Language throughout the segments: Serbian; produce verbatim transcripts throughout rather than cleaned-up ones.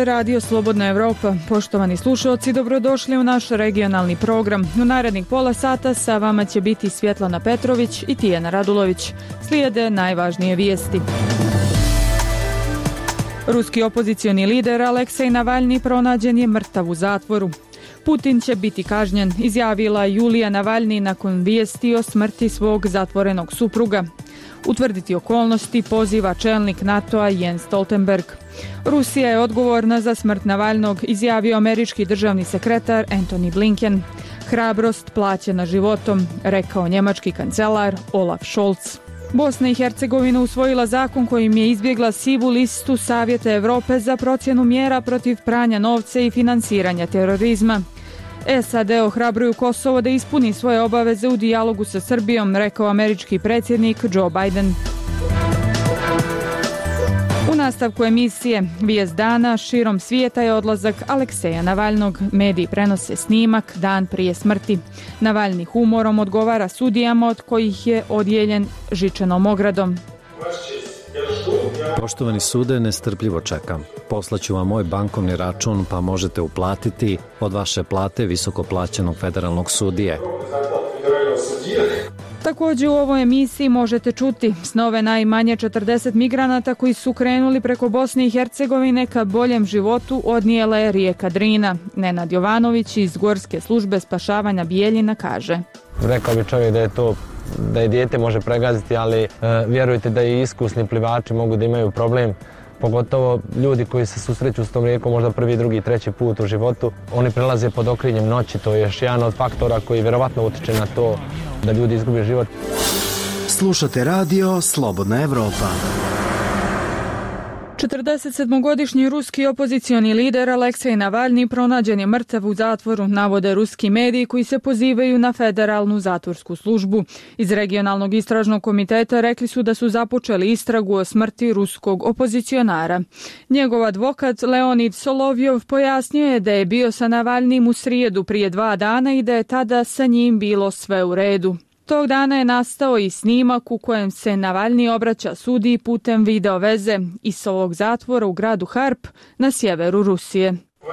Radio Slobodna Evropa. Poštovani slušalci, dobrodošli u naš regionalni program. U narednih pola sata sa vama će biti Svjetlana Petrović i Tijana Radulović. Slijede najvažnije vijesti. Ruski opozicioni lider Aleksej Navalni pronađen je mrtav u zatvoru. Putin će biti kažnjen, izjavila Julija Navalni nakon vijesti o smrti svog zatvorenog supruga. Utvrditi okolnosti poziva čelnik NATO-a Jens Stoltenberg. Rusija je odgovorna za smrt Navalnog, izjavio američki državni sekretar Antony Blinken. Hrabrost plaćena životom, rekao njemački kancelar Olaf Scholz. Bosna i Hercegovina usvojila zakon kojim je izbjegla sivu listu Savjeta Europe za procjenu mjera protiv pranja novca i finansiranja terorizma. S A D ohrabruju Kosovo da ispuni svoje obaveze u dijalogu sa Srbijom, rekao američki predsjednik Joe Biden. U nastavku emisije Vijest dana širom svijeta je odlazak Alekseja Navalnog. Mediji prenose snimak dan prije smrti. Navalni humorom odgovara sudijama od kojih je odijeljen žičanom ogradom. Poštovani sude, nestrpljivo čekam. Poslaću vam moj bankovni račun pa možete uplatiti od vaše plate visoko plaćenog federalnog sudije. Također u ovoj emisiji možete čuti snove najmanje četrdeset migranata koji su krenuli preko Bosne i Hercegovine ka boljem životu odnijela je rijeka Drina. Nenad Jovanović iz Gorske službe spašavanja Bijeljina kaže: Rekao bi čovjek da je to da je dijete može pregaziti, ali e, vjerujte da i iskusni plivači mogu da imaju problem, pogotovo ljudi koji se susreću s tom rijekom možda prvi, drugi, treći put u životu. Oni prelaze pod okriljem noći, to je još jedan od faktora koji vjerovatno utiče na to da ljudi izgube život. Slušate radio Slobodna Evropa. četrdesetsedmogodišnji ruski opozicioni lider Aleksej Navalni pronađen je mrtav u zatvoru, navode ruski mediji koji se pozivaju na federalnu zatvorsku službu. Iz regionalnog istražnog komiteta rekli su da su započeli istragu o smrti ruskog opozicionara. Njegov advokat Leonid Solovjov pojasnio je da je bio sa Navalnim u srijedu prije dva dana i da je tada sa njim bilo sve u redu. Tog dana je nastao i snimak u kojem se Navalni obraća sudiji putem video veze iz ovog zatvora u gradu Harp na sjeveru Rusije.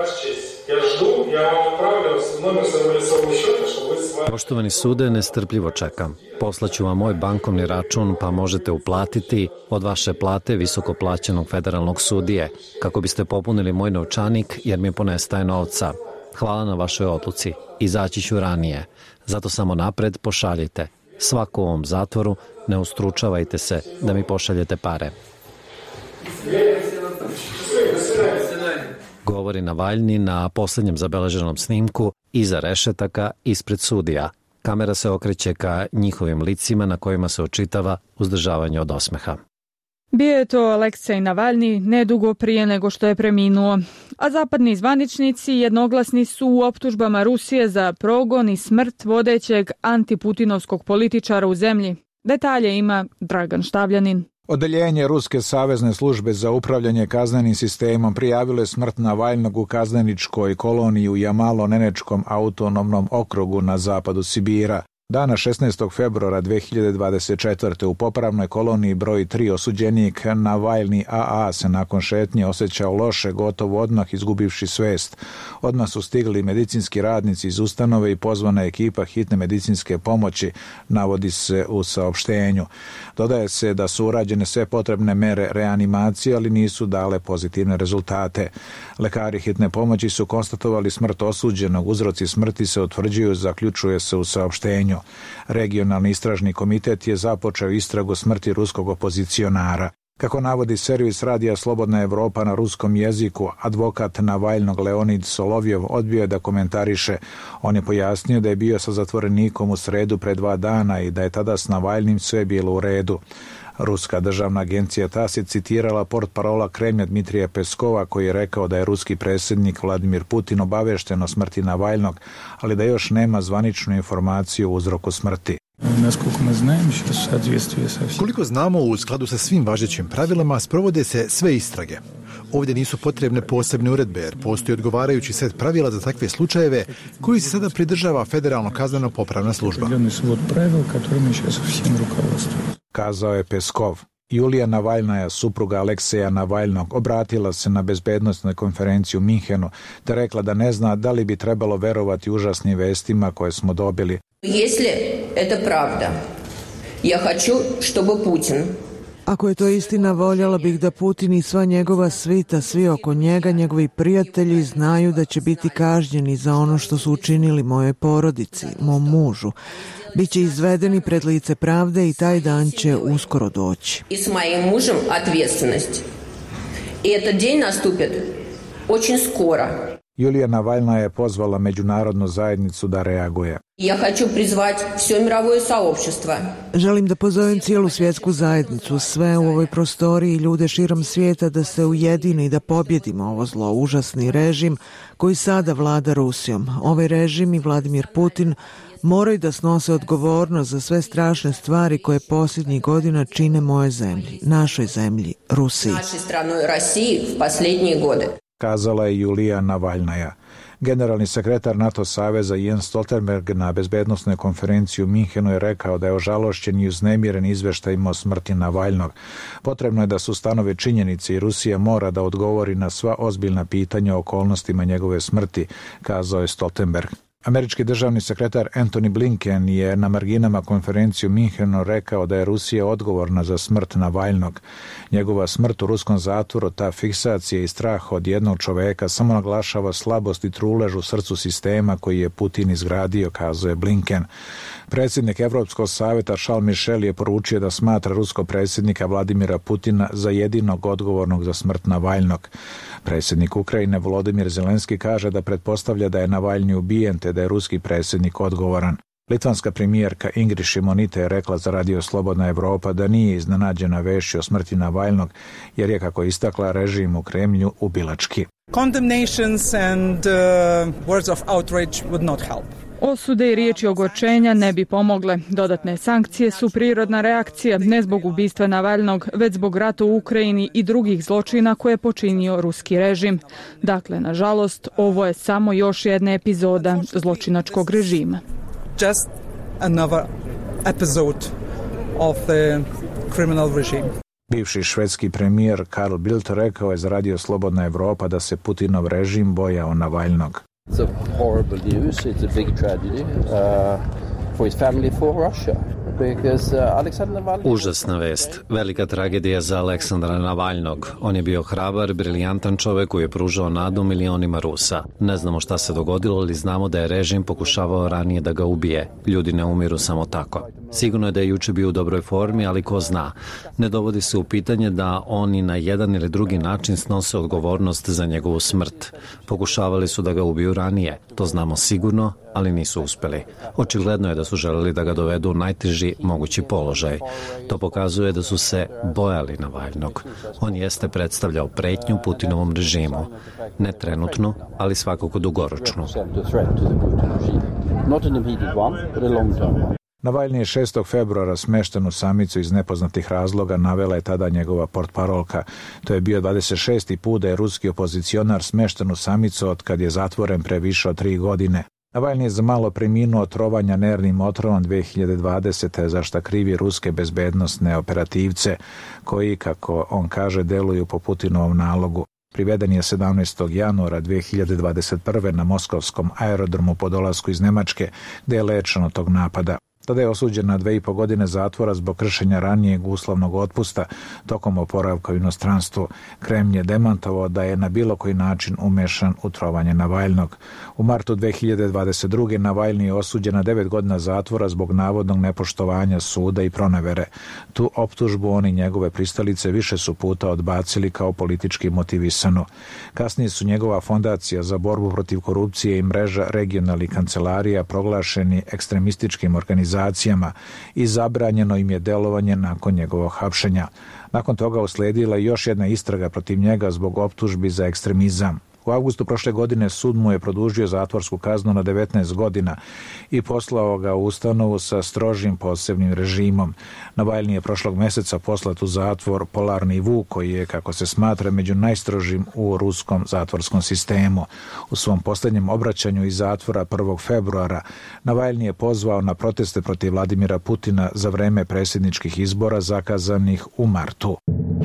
Poštovani sude, nestrpljivo čekam. Poslaću vam moj bankovni račun pa možete uplatiti od vaše plate visoko plaćenog federalnog sudije kako biste popunili moj novčanik jer mi ponestaje novca. Hvala na vašoj odluci. Izaći ću ranije. Zato samo napred pošaljite. Svako u ovom zatvoru ne ustručavajte se da mi pošaljete pare. Govori Navalni na posljednjem zabeleženom snimku iza rešetaka ispred sudija. Kamera se okreće ka njihovim licima na kojima se očitava uzdržavanje od osmeha. Bio je to Aleksej Navalni nedugo prije nego što je preminuo. A zapadni zvaničnici jednoglasni su u optužbama Rusije za progon i smrt vodećeg antiputinovskog političara u zemlji. Detalje ima Dragan Štavljanin. Odeljenje Ruske savezne službe za upravljanje kaznenim sistemom prijavilo je smrt Navalnog u kazneničkoj koloniji u Jamalo-Nenečkom autonomnom okrugu na zapadu Sibira. Dana šesnaestog februara dve hiljade dvadeset četvrte. u popravnoj koloniji broj tri osuđenik Navalni A A se nakon šetnje osjećao loše, gotovo odmah izgubivši svest. Odmah su stigli medicinski radnici iz ustanove i pozvana ekipa hitne medicinske pomoći, navodi se u saopštenju. Dodaje se da su urađene sve potrebne mere reanimacije, ali nisu dale pozitivne rezultate. Lekari hitne pomoći su konstatovali smrt osuđenog, uzroci smrti se utvrđuju, zaključuje se u saopštenju. Regionalni istražni komitet je započeo istragu smrti ruskog opozicionara. Kako navodi servis radija Slobodna Evropa na ruskom jeziku, advokat Navalnog Leonid Solovjov odbio je da komentariše. On je pojasnio da je bio sa zatvorenikom u sredu pre dva dana i da je tada s Navalnim sve bilo u redu. Ruska državna agencija TASS je citirala portparola Kremlja Dmitrija Peskova koji je rekao da je ruski predsjednik Vladimir Putin obavešten o smrti Navalnog, ali da još nema zvaničnu informaciju o uzroku smrti. Koliko znamo, u skladu sa svim važećim pravilima sprovode se sve istrage. Ovdje nisu potrebne posebne uredbe jer postoji odgovarajući set pravila za takve slučajeve koji se sada pridržava Federalno kazneno popravna služba. Kazao je Peskov. Julija Navalnaja, supruga Alekseja Navalnog, obratila se na bezbednosnoj konferenciji u Minhenu te rekla da ne zna da li bi trebalo verovati užasnim vestima koje smo dobili. Если это правда, я хочу, чтобы Путин. Ako je to istina, voljela bih da Putin i sva njegova svita, svi oko njega, njegovi prijatelji znaju da će biti kažnjeni za ono što su učinili mojoj porodici, mom mužu. Biće izvedeni pred lice pravde i taj dan će uskoro doći. I s mojim mužem odgovornost. I этот день наступит очень скоро. Julija Navalna je pozvala međunarodnu zajednicu da reaguje. Ja hoću prizvati sve mировое сообщество. Želim da pozovem cijelu svjetsku zajednicu, sve u ovoj prostoriji i ljude širom svijeta da se ujedine i da pobjedimo ovo zlo, užasni režim koji sada vlada Rusijom. Ovaj režim i Vladimir Putin moraju da snose odgovornost za sve strašne stvari koje posljednjih godina čine moje zemlji, našoj zemlji, Rusiji. Našoj stranoj Rusiji u posljednje godine. Kazala je Julija Navalnaja. Generalni sekretar NATO saveza Jens Stoltenberg na bezbednosnoj konferenciji u Minhenu je rekao da je ožalošćen i uznemiren izveštajima o smrti Navalnog. Potrebno je da se ustanove činjenice i Rusija mora da odgovori na sva ozbiljna pitanja o okolnostima njegove smrti, kazao je Stoltenberg. Američki državni sekretar Antony Blinken je na marginama konferencije u Minhenu rekao da je Rusija odgovorna za smrt Navalnog. Njegova smrt u ruskom zatvoru, ta fiksacija i strah od jednog čoveka samo naglašava slabost i trulež u srcu sistema koji je Putin izgradio, kazuje Blinken. Predsjednik Evropskog savjeta Charles Michel je poručio da smatra ruskog predsjednika Vladimira Putina za jedinog odgovornog za smrt Navalnog. Predsjednik Ukrajine Volodymyr Zelenski kaže da pretpostavlja da je Navalni ubijen te da je ruski predsjednik odgovoran. Litvanska premijerka Ingrid Šimonytė je rekla za Radio Slobodna Evropa da nije iznenađena vešću o smrti Navalnog jer je, kako istakla, režim u Kremlju ubilački. Condemnations and uh, words of outrage would not help. Osude i riječi ogorčenja ne bi pomogle. Dodatne sankcije su prirodna reakcija, ne zbog ubistva Navalnog, već zbog rata u Ukrajini i drugih zločina koje je počinio ruski režim. Dakle, nažalost, ovo je samo još jedna epizoda zločinačkog režima. Just another episode of the criminal regime. Bivši švedski premijer Carl Bildt rekao je za Radio Slobodna Evropa da se Putinov režim bojao Navalnog. It's a horrible news. It's a big tragedy uh, for his family, for Russia. Because, uh, Aleksandar Navalny... Užasna vest. Velika tragedija za Aleksandra Navalnog. On je bio hrabar, briljantan čovek koji je pružao nadu milionima Rusa. Ne znamo šta se dogodilo, ali znamo da je režim pokušavao ranije da ga ubije. Ljudi ne umiru samo tako. Sigurno je da je juče bio u dobroj formi, ali ko zna. Ne dovodi se u pitanje da oni na jedan ili drugi način snose odgovornost za njegovu smrt. Pokušavali su da ga ubiju ranije. To znamo sigurno, ali nisu uspeli. Očigledno je da su želeli da ga dovedu u najteži mogući položaj. To pokazuje da su se bojali Navalnog. On jeste predstavljao pretnju Putinovom režimu. Ne trenutno, ali svakako dugoročno. Navalni je šestog februara smešten u samicu iz nepoznatih razloga, navela je tada njegova portparolka. To je bio dvadeset šesti put da je ruski opozicionar smešten u samicu od kad je zatvoren pre više od tri godine. Navalni je za malo preminuo od trovanja nervnim otrovom dve hiljade dvadesete za šta krivi ruske bezbednosne operativce koji, kako on kaže, deluju po Putinovom nalogu. Priveden je sedamnaestog januara dve hiljade dvadeset prve na moskovskom aerodromu po dolasku iz Nemačke, gde je lečen od tog napada. Tada je osuđen na dve i po godine zatvora zbog kršenja ranijeg uslovnog otpusta tokom oporavka u inostranstvu. Kremlj je demantovao da je na bilo koji način umešan u trovanje Navalnog. U martu dve hiljade dvadeset druge. Navalni je osuđen na devet godina zatvora zbog navodnog nepoštovanja suda i pronevere. Tu optužbu on i njegove pristalice više su puta odbacili kao politički motivisanu. Kasnije su njegova fondacija za borbu protiv korupcije i mreža regionalnih kancelarija proglašeni ekstremističkim organizacijama i zabranjeno im je delovanje nakon njegovog hapšenja. Nakon toga usledila još jedna istraga protiv njega zbog optužbi za ekstremizam. U avgustu prošle godine sud mu je produžio zatvorsku kaznu na devetnaest godina i poslao ga u ustanovu sa strožim posebnim režimom. Navalni je prošlog meseca poslat u zatvor Polarni vuk, koji je, kako se smatra, među najstrožim u ruskom zatvorskom sistemu. U svom posljednjem obraćanju iz zatvora prvog februara Navalni je pozvao na proteste protiv Vladimira Putina za vreme predsjedničkih izbora zakazanih u martu.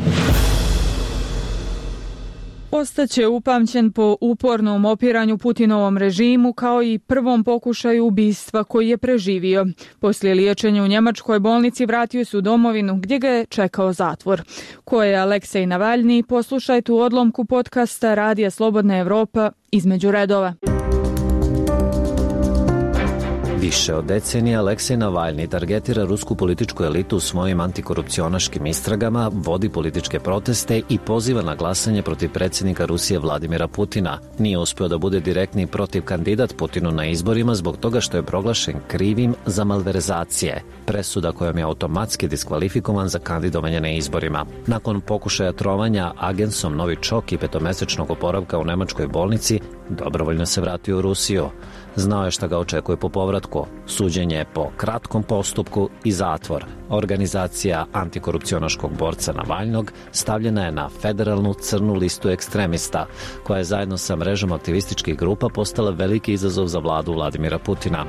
Ostaće upamćen po upornom opiranju Putinovom režimu kao i prvom pokušaju ubistva koji je preživio. Poslije liječenja u njemačkoj bolnici vratio se u domovinu gdje ga je čekao zatvor. Ko je Aleksej Navalni? Poslušajte u odlomku podcasta Radija Slobodna Evropa Između redova. Više od decenije Aleksej Navalni targetira rusku političku elitu u svojim antikorupcionaškim istragama, vodi političke proteste i poziva na glasanje protiv predsjednika Rusije Vladimira Putina. Nije uspio da bude direktni protiv kandidat Putinu na izborima zbog toga što je proglašen krivim za malverzacije, presuda kojom je automatski diskvalifikovan za kandidovanje na izborima. Nakon pokušaja trovanja agensom Novičok i petomesečnog oporavka u nemačkoj bolnici, dobrovoljno se vratio u Rusiju. Znao je šta ga očekuje po povratku, suđenje po kratkom postupku i zatvor. Organizacija antikorupcionaškog borca Navalnog stavljena je na federalnu crnu listu ekstremista, koja je zajedno sa mrežom aktivističkih grupa postala veliki izazov za vladu Vladimira Putina.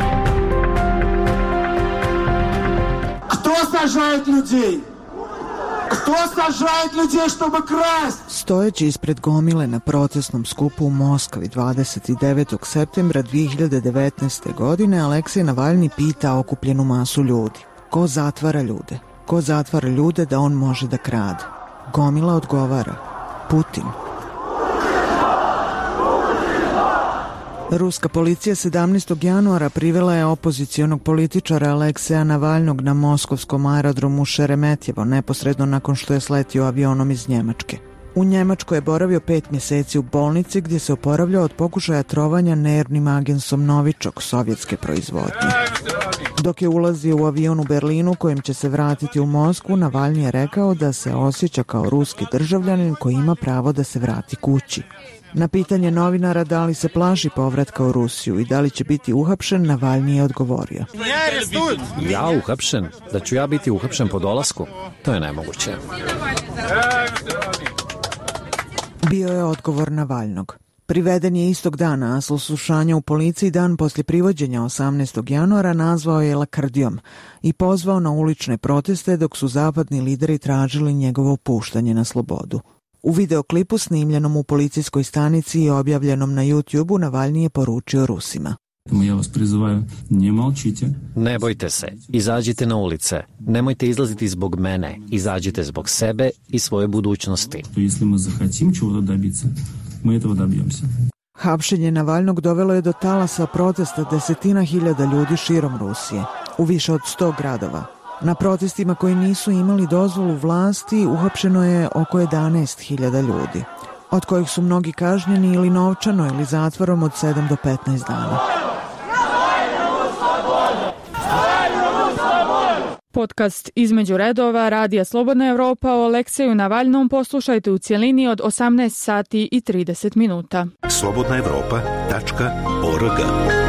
Kto sažaje ljudi? Kto sažaje ljudi što bi krast? Stojeći ispred gomile na protestnom skupu u Moskvi dvadeset devetog septembra dvije hiljade devetnaeste. godine Aleksej Navalni pita okupljenu masu ljudi. Ko zatvara ljude? Ko zatvara ljude da on može da krade? Gomila odgovara. Putin. Ruska policija sedamnaestog januara privela je opozicionog političara Alekseja Navalnog na moskovskom aerodromu Šeremetjevo neposredno nakon što je sletio avionom iz Njemačke. U Njemačkoj je boravio pet mjeseci u bolnici gdje se oporavljao od pokušaja trovanja nervnim agensom Novičok sovjetske proizvodnje. Dok je ulazio u avion u Berlinu kojim će se vratiti u Moskvu, Navalni je rekao da se osjeća kao ruski državljanin koji ima pravo da se vrati kući. Na pitanje novinara da li se plaši povratka u Rusiju i da li će biti uhapšen, Navalni je odgovorio. Ja uhapšen? Da ću ja biti uhapšen po dolasku? To je nemoguće. Bio je odgovor Navalnog. Priveden je istog dana, a slušanja u policiji dan poslije privođenja osamnaestog januara nazvao je lakrdijom i pozvao na ulične proteste dok su zapadni lideri tražili njegovo puštanje na slobodu. U videoklipu snimljenom u policijskoj stanici i objavljenom na YouTube-u Navalni je poručio Rusima. Ja vas prizivaju, ne molčite. Ne bojte se, izađite na ulice. Nemojte izlaziti zbog mene, izađite zbog sebe i svoje budućnosti. Если мы захотим чего-то добиться, мы этого добьемся. Hapšenje Navalnog dovelo je do talasa protesta desetina hiljada ljudi širom Rusije, u više od sto gradova. Na protestima koji nisu imali dozvolu vlasti uhapšeno je oko jedanaest hiljada ljudi, od kojih su mnogi kažnjeni ili novčano ili zatvorom od sedam do petnaest dana. Podcast Između redova Radija Slobodna Evropa o Alekseju Navalnom poslušajte u cjelini od osamnaest sati i trideset minuta. slobodna evropa tačka org.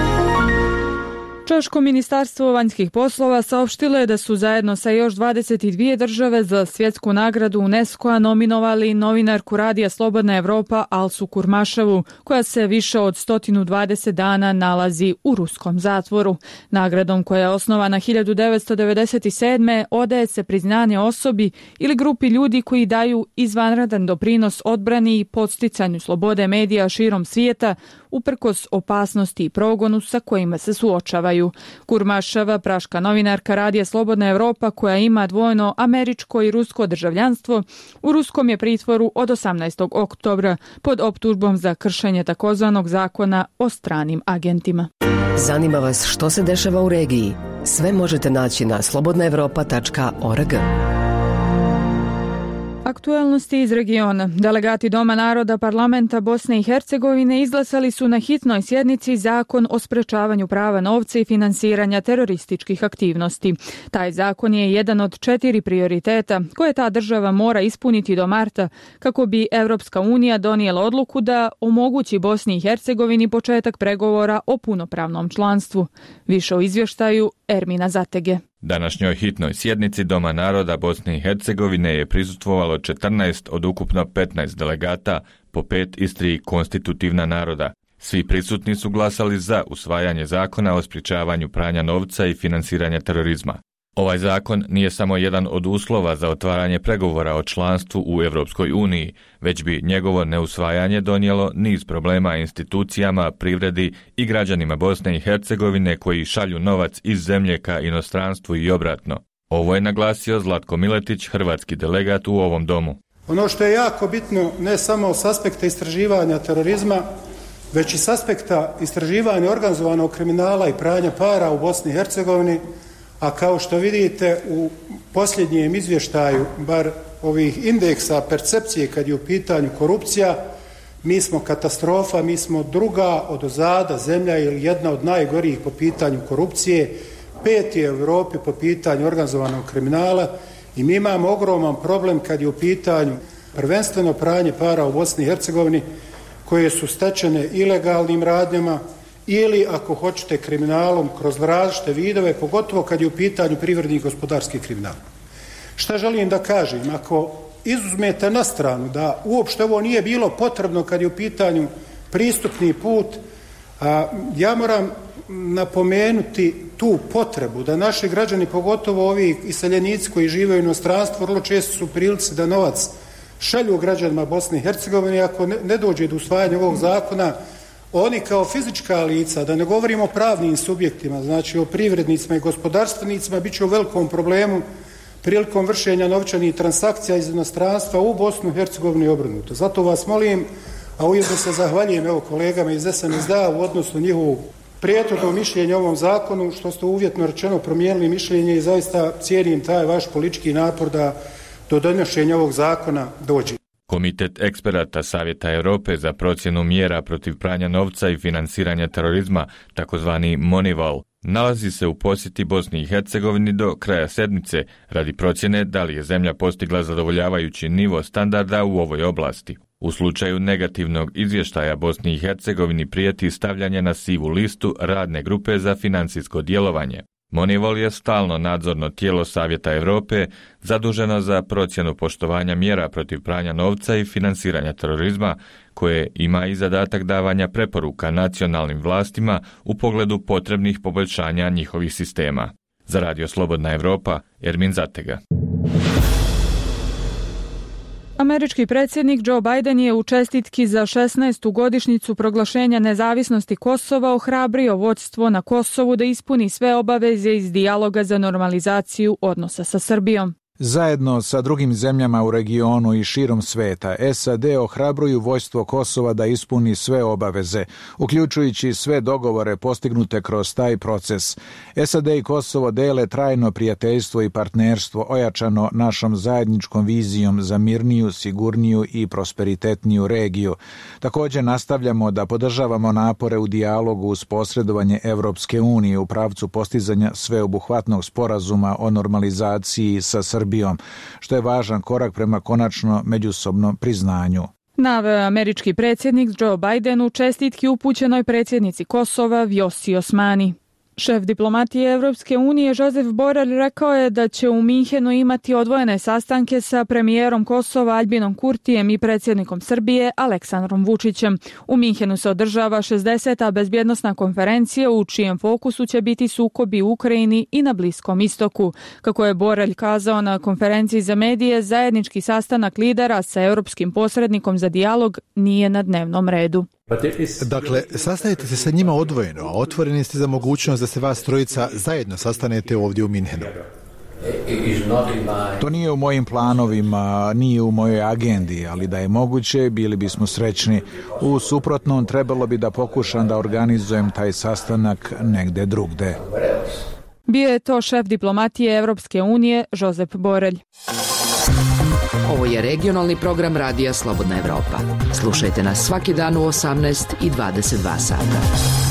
Češko ministarstvo vanjskih poslova saopštilo je da su zajedno sa još dvadeset dvije države za svjetsku nagradu UNESCO-a nominovali novinarku Radija Slobodna Evropa Alsu Kurmaševu, koja se više od sto dvadeset dana nalazi u ruskom zatvoru. Nagradom, koja je osnovana hiljadu devetsto devedeset sedme. odaje se priznanje osobi ili grupi ljudi koji daju izvanredan doprinos odbrani i podsticanju slobode medija širom svijeta, uprkos opasnosti i progonu sa kojima se suočavaju. Kurmaševa, praška novinarka Radija Slobodna Evropa, koja ima dvojno američko i rusko državljanstvo, u ruskom je pritvoru od osamnaestog oktobra pod optužbom za kršenje takozvanog zakona o stranim agentima. Zanima vas što se dešava u regiji? Sve možete naći na slobodna evropa tačka org. Aktuelnosti iz regiona. Delegati Doma naroda parlamenta Bosne i Hercegovine izglasali su na hitnoj sjednici zakon o sprečavanju prava novca i finansiranja terorističkih aktivnosti. Taj zakon je jedan od četiri prioriteta koje ta država mora ispuniti do marta kako bi Evropska unija donijela odluku da omogući Bosni i Hercegovini početak pregovora o punopravnom članstvu. Više o izvještaju Ermina Zatege. Današnjoj hitnoj sjednici Doma naroda Bosne i Hercegovine je prisustvovalo četrnaest od ukupno petnaest delegata, po pet iz tri konstitutivna naroda. Svi prisutni su glasali za usvajanje zakona o sprječavanju pranja novca i finansiranja terorizma. Ovaj zakon nije samo jedan od uslova za otvaranje pregovora o članstvu u Europskoj uniji, već bi njegovo neusvajanje donijelo niz problema institucijama, privredi i građanima Bosne i Hercegovine koji šalju novac iz zemlje ka inostranstvu i obratno. Ovo je naglasio Zlatko Miletić, hrvatski delegat u ovom domu. Ono što je jako bitno, ne samo s aspekta istraživanja terorizma, već i s aspekta istraživanja organizovanog kriminala i pranja para u Bosni i Hercegovini, a kao što vidite u posljednjem izvještaju, bar ovih indeksa percepcije kad je u pitanju korupcija, mi smo katastrofa, mi smo druga odozada zemlja ili jedna od najgorijih po pitanju korupcije, peti u Europi po pitanju organizovanog kriminala i mi imamo ogroman problem kad je u pitanju prvenstveno pranje para u Bosni i Hercegovini koje su stečene ilegalnim radnjama ili ako hoćete kriminalom kroz različite vidove, pogotovo kad je u pitanju privredni i gospodarski kriminal. Šta želim da kažem? Ako izuzmete na stranu da uopšte ovo nije bilo potrebno kad je u pitanju pristupni put, a, ja moram napomenuti tu potrebu da naši građani, pogotovo ovi iseljenici koji žive u inostranstvu, vrlo često su u prilici da novac šalju građanima Bosne i Hercegovine. Ako ne, ne dođe do usvajanja ovog zakona, oni kao fizička lica, da ne govorimo o pravnim subjektima, znači o privrednicima i gospodarstvenicima, bit će u velikom problemu prilikom vršenja novčanih transakcija iz inostranstva u Bosnu i Hercegovinu i obrnuto. Zato vas molim, a ujedno se zahvaljujem evo kolegama iz S N S D-a u odnosu njihovu prijetodno mišljenje o ovom zakonu, što ste uvjetno rečeno promijenili mišljenje i zaista cijenim taj vaš politički napor da do donošenja ovog zakona dođe. Komitet eksperata Savjeta Europe za procjenu mjera protiv pranja novca i finansiranja terorizma, takozvani Moneyval, nalazi se u posjeti Bosni i Hercegovini do kraja sedmice radi procjene da li je zemlja postigla zadovoljavajući nivo standarda u ovoj oblasti. U slučaju negativnog izvještaja Bosni i Hercegovini prijeti stavljanje na sivu listu radne grupe za financijsko djelovanje. Moneyval je stalno nadzorno tijelo Savjeta Europe zaduženo za procjenu poštovanja mjera protiv pranja novca i finansiranja terorizma, koje ima i zadatak davanja preporuka nacionalnim vlastima u pogledu potrebnih poboljšanja njihovih sistema. Za Radio Slobodna Evropa, Ermin Zatega. Američki predsjednik Joe Biden je u čestitki za šesnaestu godišnjicu proglašenja nezavisnosti Kosova ohrabrio vodstvo na Kosovu da ispuni sve obaveze iz dijaloga za normalizaciju odnosa sa Srbijom. Zajedno sa drugim zemljama u regionu i širom sveta, S A D ohrabruju vojstvo Kosova da ispuni sve obaveze, uključujući sve dogovore postignute kroz taj proces. S A D i Kosovo dele trajno prijateljstvo i partnerstvo ojačano našom zajedničkom vizijom za mirniju, sigurniju i prosperitetniju regiju. Također nastavljamo da podržavamo napore u dijalogu uz posredovanje Evropske unije u pravcu postizanja sveobuhvatnog sporazuma o normalizaciji sa Srbijom, što je važan korak prema konačno međusobnom priznanju. Naveo američki predsjednik Joe Biden u čestitki upućenoj predsjednici Kosova Vjosi Osmani. Šef diplomatije Evropske unije Josep Borrell rekao je da će u Minhenu imati odvojene sastanke sa premijerom Kosova Albinom Kurtijem i predsjednikom Srbije Aleksandrom Vučićem. U Minhenu se održava šezdeseta bezbjednosna konferencija u čijem fokusu će biti sukobi u Ukrajini i na Bliskom istoku. Kako je Borrell kazao na konferenciji za medije, zajednički sastanak lidera sa europskim posrednikom za dijalog nije na dnevnom redu. Dakle, sastanete se sa njima odvojeno, a otvoreni ste za mogućnost da se vas trojica zajedno sastanete ovdje u Minhenu. To nije u mojim planovima, nije u mojoj agendi, ali da je moguće, bili bismo srećni. U suprotnom, trebalo bi da pokušam da organizujem taj sastanak negde drugde. Bio je to šef diplomatije Evropske unije Josep Borrell. Ovo je regionalni program Radija Slobodna Evropa. Slušajte nas svaki dan u osamnaest i dvadeset dva sata.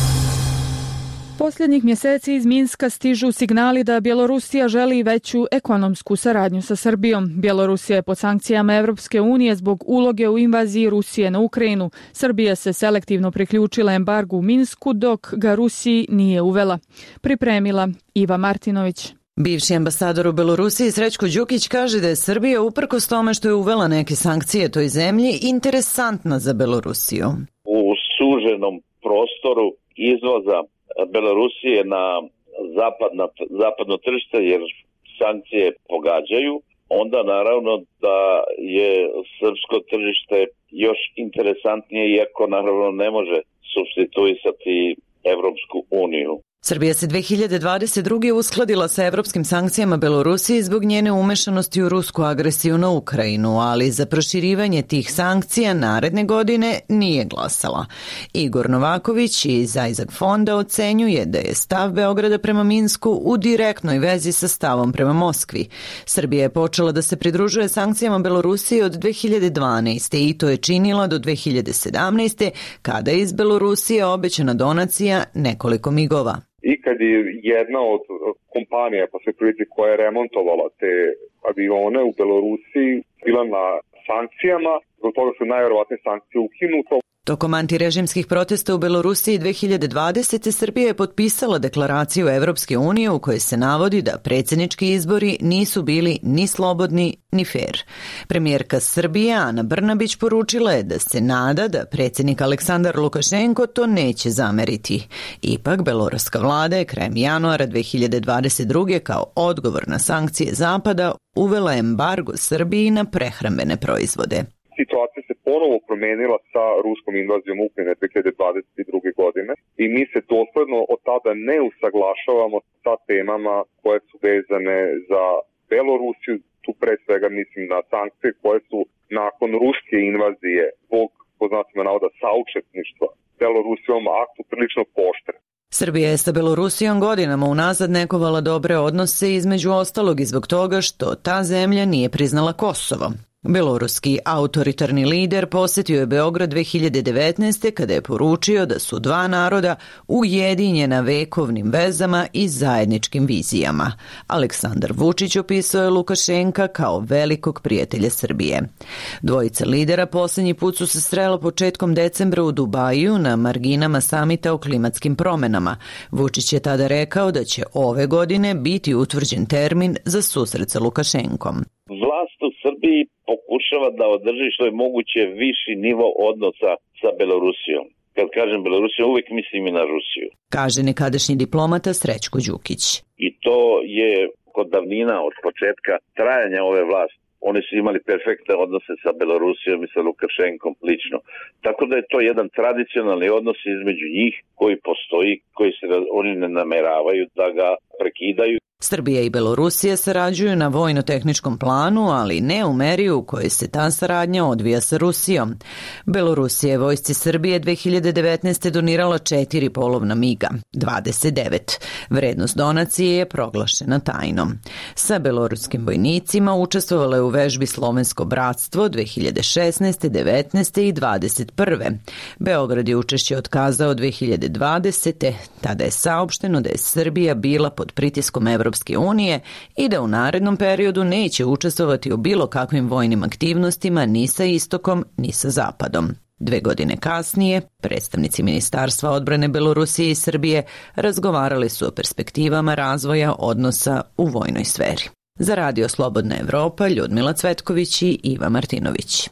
Posljednjih mjeseci iz Minska stižu signali da Bjelorusija želi veću ekonomsku saradnju sa Srbijom. Bjelorusija je pod sankcijama Evropske unije zbog uloge u invaziji Rusije na Ukrajinu. Srbija se selektivno priključila embargu u Minsku, dok ga Rusiji nije uvela. Pripremila Iva Martinović. Bivši ambasador u Belorusiji Srećko Đukić kaže da je Srbija, uprkos tome što je uvela neke sankcije toj zemlji, interesantna za Belorusiju. U suženom prostoru izvoza Belorusije na zapadna, zapadno tržište, jer sankcije pogađaju, onda naravno da je srpsko tržište još interesantnije, iako naravno ne može supstituisati Evropsku uniju. Srbija se dve hiljade dvadeset druge uskladila sa evropskim sankcijama Belorusiji zbog njene umešanosti u rusku agresiju na Ukrajinu, ali za proširivanje tih sankcija naredne godine nije glasala. Igor Novaković iz Isaac fonda ocenjuje da je stav Beograda prema Minsku u direktnoj vezi sa stavom prema Moskvi. Srbija je počela da se pridružuje sankcijama Belorusije od dve hiljade dvanaeste. i to je činila do dve hiljade sedamnaeste. kada je iz Belorusije obećana donacija nekoliko migova. I kad je jedna od kompanija, pa se priliči koja je remontovala te avione u Belorusiji, bila na sankcijama, zbog toga su najverovatnije sankcije ukinuto. Tokom antirežimskih protesta u Belorusiji dve hiljade dvadesete. Srbija je potpisala deklaraciju Evropske unije u kojoj se navodi da predsjednički izbori nisu bili ni slobodni ni fer. Premijerka Srbije Ana Brnabić poručila je da se nada da predsjednik Aleksandar Lukašenko to neće zameriti. Ipak, beloruska vlada je krajem januara dve hiljade dvadeset druge. kao odgovor na sankcije Zapada uvela embargo Srbiji na prehrambene proizvode. Situacija se ponovo promenila sa ruskom invazijom Ukrajine dve hiljade dvadeset druge. godine i mi se dosledno od tada ne usaglašavamo sa temama koje su vezane za Belorusiju, tu pre svega mislim na sankcije koje su nakon ruske invazije zbog, po znacima navoda, saučesništva Belorusijom aktu prilično poštre. Srbija je sa Belorusijom godinama unazad negovala dobre odnose, između ostalog i zbog toga što ta zemlja nije priznala Kosovo. Beloruski autoritarni lider posjetio je Beograd dve hiljade devetnaeste. kada je poručio da su dva naroda ujedinjena vekovnim vezama i zajedničkim vizijama. Aleksandar Vučić opisao je Lukašenka kao velikog prijatelja Srbije. Dvojica lidera posljednji put su se srela početkom decembra u Dubaju na marginama samita o klimatskim promjenama. Vučić je tada rekao da će ove godine biti utvrđen termin za susret sa Lukašenkom. Vlast u Srbiji pokušava da održi što je moguće viši nivo odnosa sa Belorusijom. Kad kažem Belorusiju, uvijek mislim i na Rusiju. Kaže nekadašnji diplomata Srećko Đukić. I to je kod davnina, od početka trajanja ove vlasti. Oni su imali perfektne odnose sa Belorusijom i sa Lukašenkom lično. Tako da je to jedan tradicionalni odnos između njih koji postoji, koji se oni ne nameravaju da ga prekidaju. Srbija i Belorusija sarađuju na vojno-tehničkom planu, ali ne u meri u kojoj se ta saradnja odvija sa Rusijom. Belorusija je vojsci Srbije dve hiljade devetnaeste. donirala četiri polovna miga, dvadeset devet. Vrednost donacije je proglašena tajnom. Sa beloruskim vojnicima učestvovalo je u vežbi Slovensko bratstvo dve hiljade šesnaeste, devetnaeste i dvadeset prve. Beograd je učešće otkazao dve hiljade dvadesete. Tada je saopšteno da je Srbija bila pod pritiskom Evropske unije i da u narednom periodu neće učestvovati u bilo kakvim vojnim aktivnostima ni sa istokom ni sa zapadom. Dve godine kasnije, predstavnici Ministarstva odbrane Belorusije i Srbije razgovarali su o perspektivama razvoja odnosa u vojnoj sferi. Za Radio Slobodna Evropa, Ljudmila Cvetković i Iva Martinović.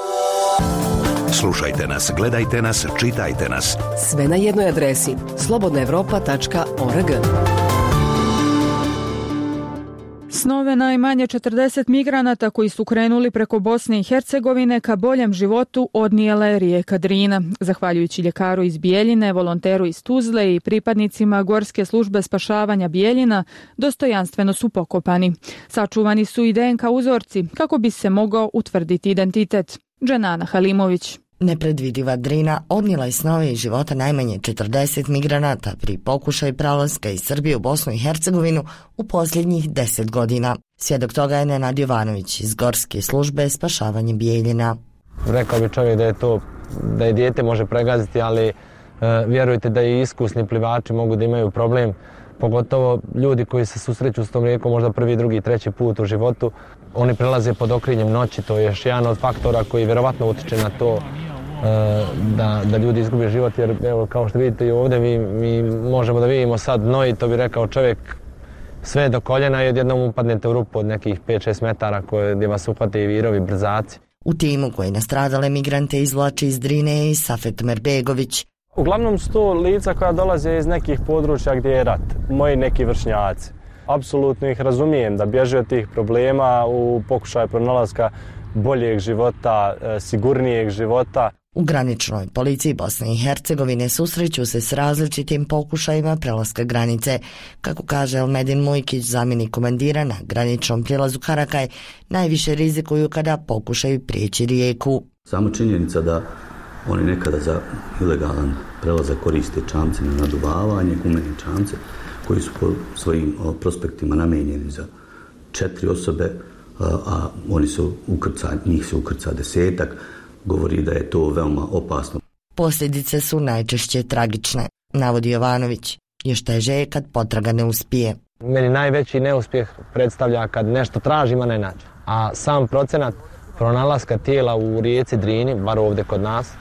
Slušajte nas, gledajte nas, čitajte nas. Sve na jednoj adresi slobodna evropa tačka org. Snove najmanje četrdeset migranata koji su krenuli preko Bosne i Hercegovine ka boljem životu odnijela je rijeka Drina. Zahvaljujući ljekaru iz Bijeljine, volonteru iz Tuzle i pripadnicima Gorske službe spašavanja Bijeljina, dostojanstveno su pokopani. Sačuvani su i D N K uzorci kako bi se mogao utvrditi identitet. Dženana Halimović. Nepredvidiva Drina odnijela je snove i života najmanje četrdeset migranata pri pokušaju prelaska iz Srbije u Bosnu i Hercegovinu u posljednjih deset godina. Svjedok toga je Nenad Jovanović iz Gorske službe spašavanje Bijeljina. Rekao bi čovjek da je to, da je dijete može pregaziti, ali e, vjerujte da i iskusni plivači mogu da imaju problem, pogotovo ljudi koji se susreću s tom rijekom možda prvi, drugi, treći put u životu. Oni prelaze pod okriljem noći, to je još jedan od faktora koji vjerovatno utiče na to Da, da ljudi izgube život, jer evo, kao što vidite i ovdje mi, mi možemo da vidimo sad dno i to bi rekao čovjek sve do koljena i odjednom upadnete u rupu od nekih pet šest metara koje, gdje vas uhvate i virovi brzaci. U timu koji nastradale migrante izvlači iz Drine i Safet Merbegović. Uglavnom su to lica koja dolaze iz nekih područja gdje je rat, moji neki vršnjaci. Apsolutno ih razumijem da bježe od tih problema u pokušaju pronalaska boljeg života, sigurnijeg života. U graničnoj policiji Bosne i Hercegovine susreću se s različitim pokušajima prelaska granice. Kako kaže Elmedin Mujkić, zamjenik komandira na graničnom prijelazu Karakaj, najviše rizikuju kada pokušaju prijeći rijeku. Samo činjenica da oni nekada za ilegalan prelazak koriste čamce na naduvavanje, gumene čamce, koji su po svojim prospektima namijenjeni za četiri osobe, a oni su ukrca, njih se ukrca desetak, govori da je to veoma opasno. Posljedice su najčešće tragične, navodi Jovanović. Još teže je kad potraga ne uspije. Meni najveći neuspjeh predstavlja kad nešto tražimo ne nađe. A sam procenat pronalaska tijela u rijeci Drini, bar ovdje kod nas,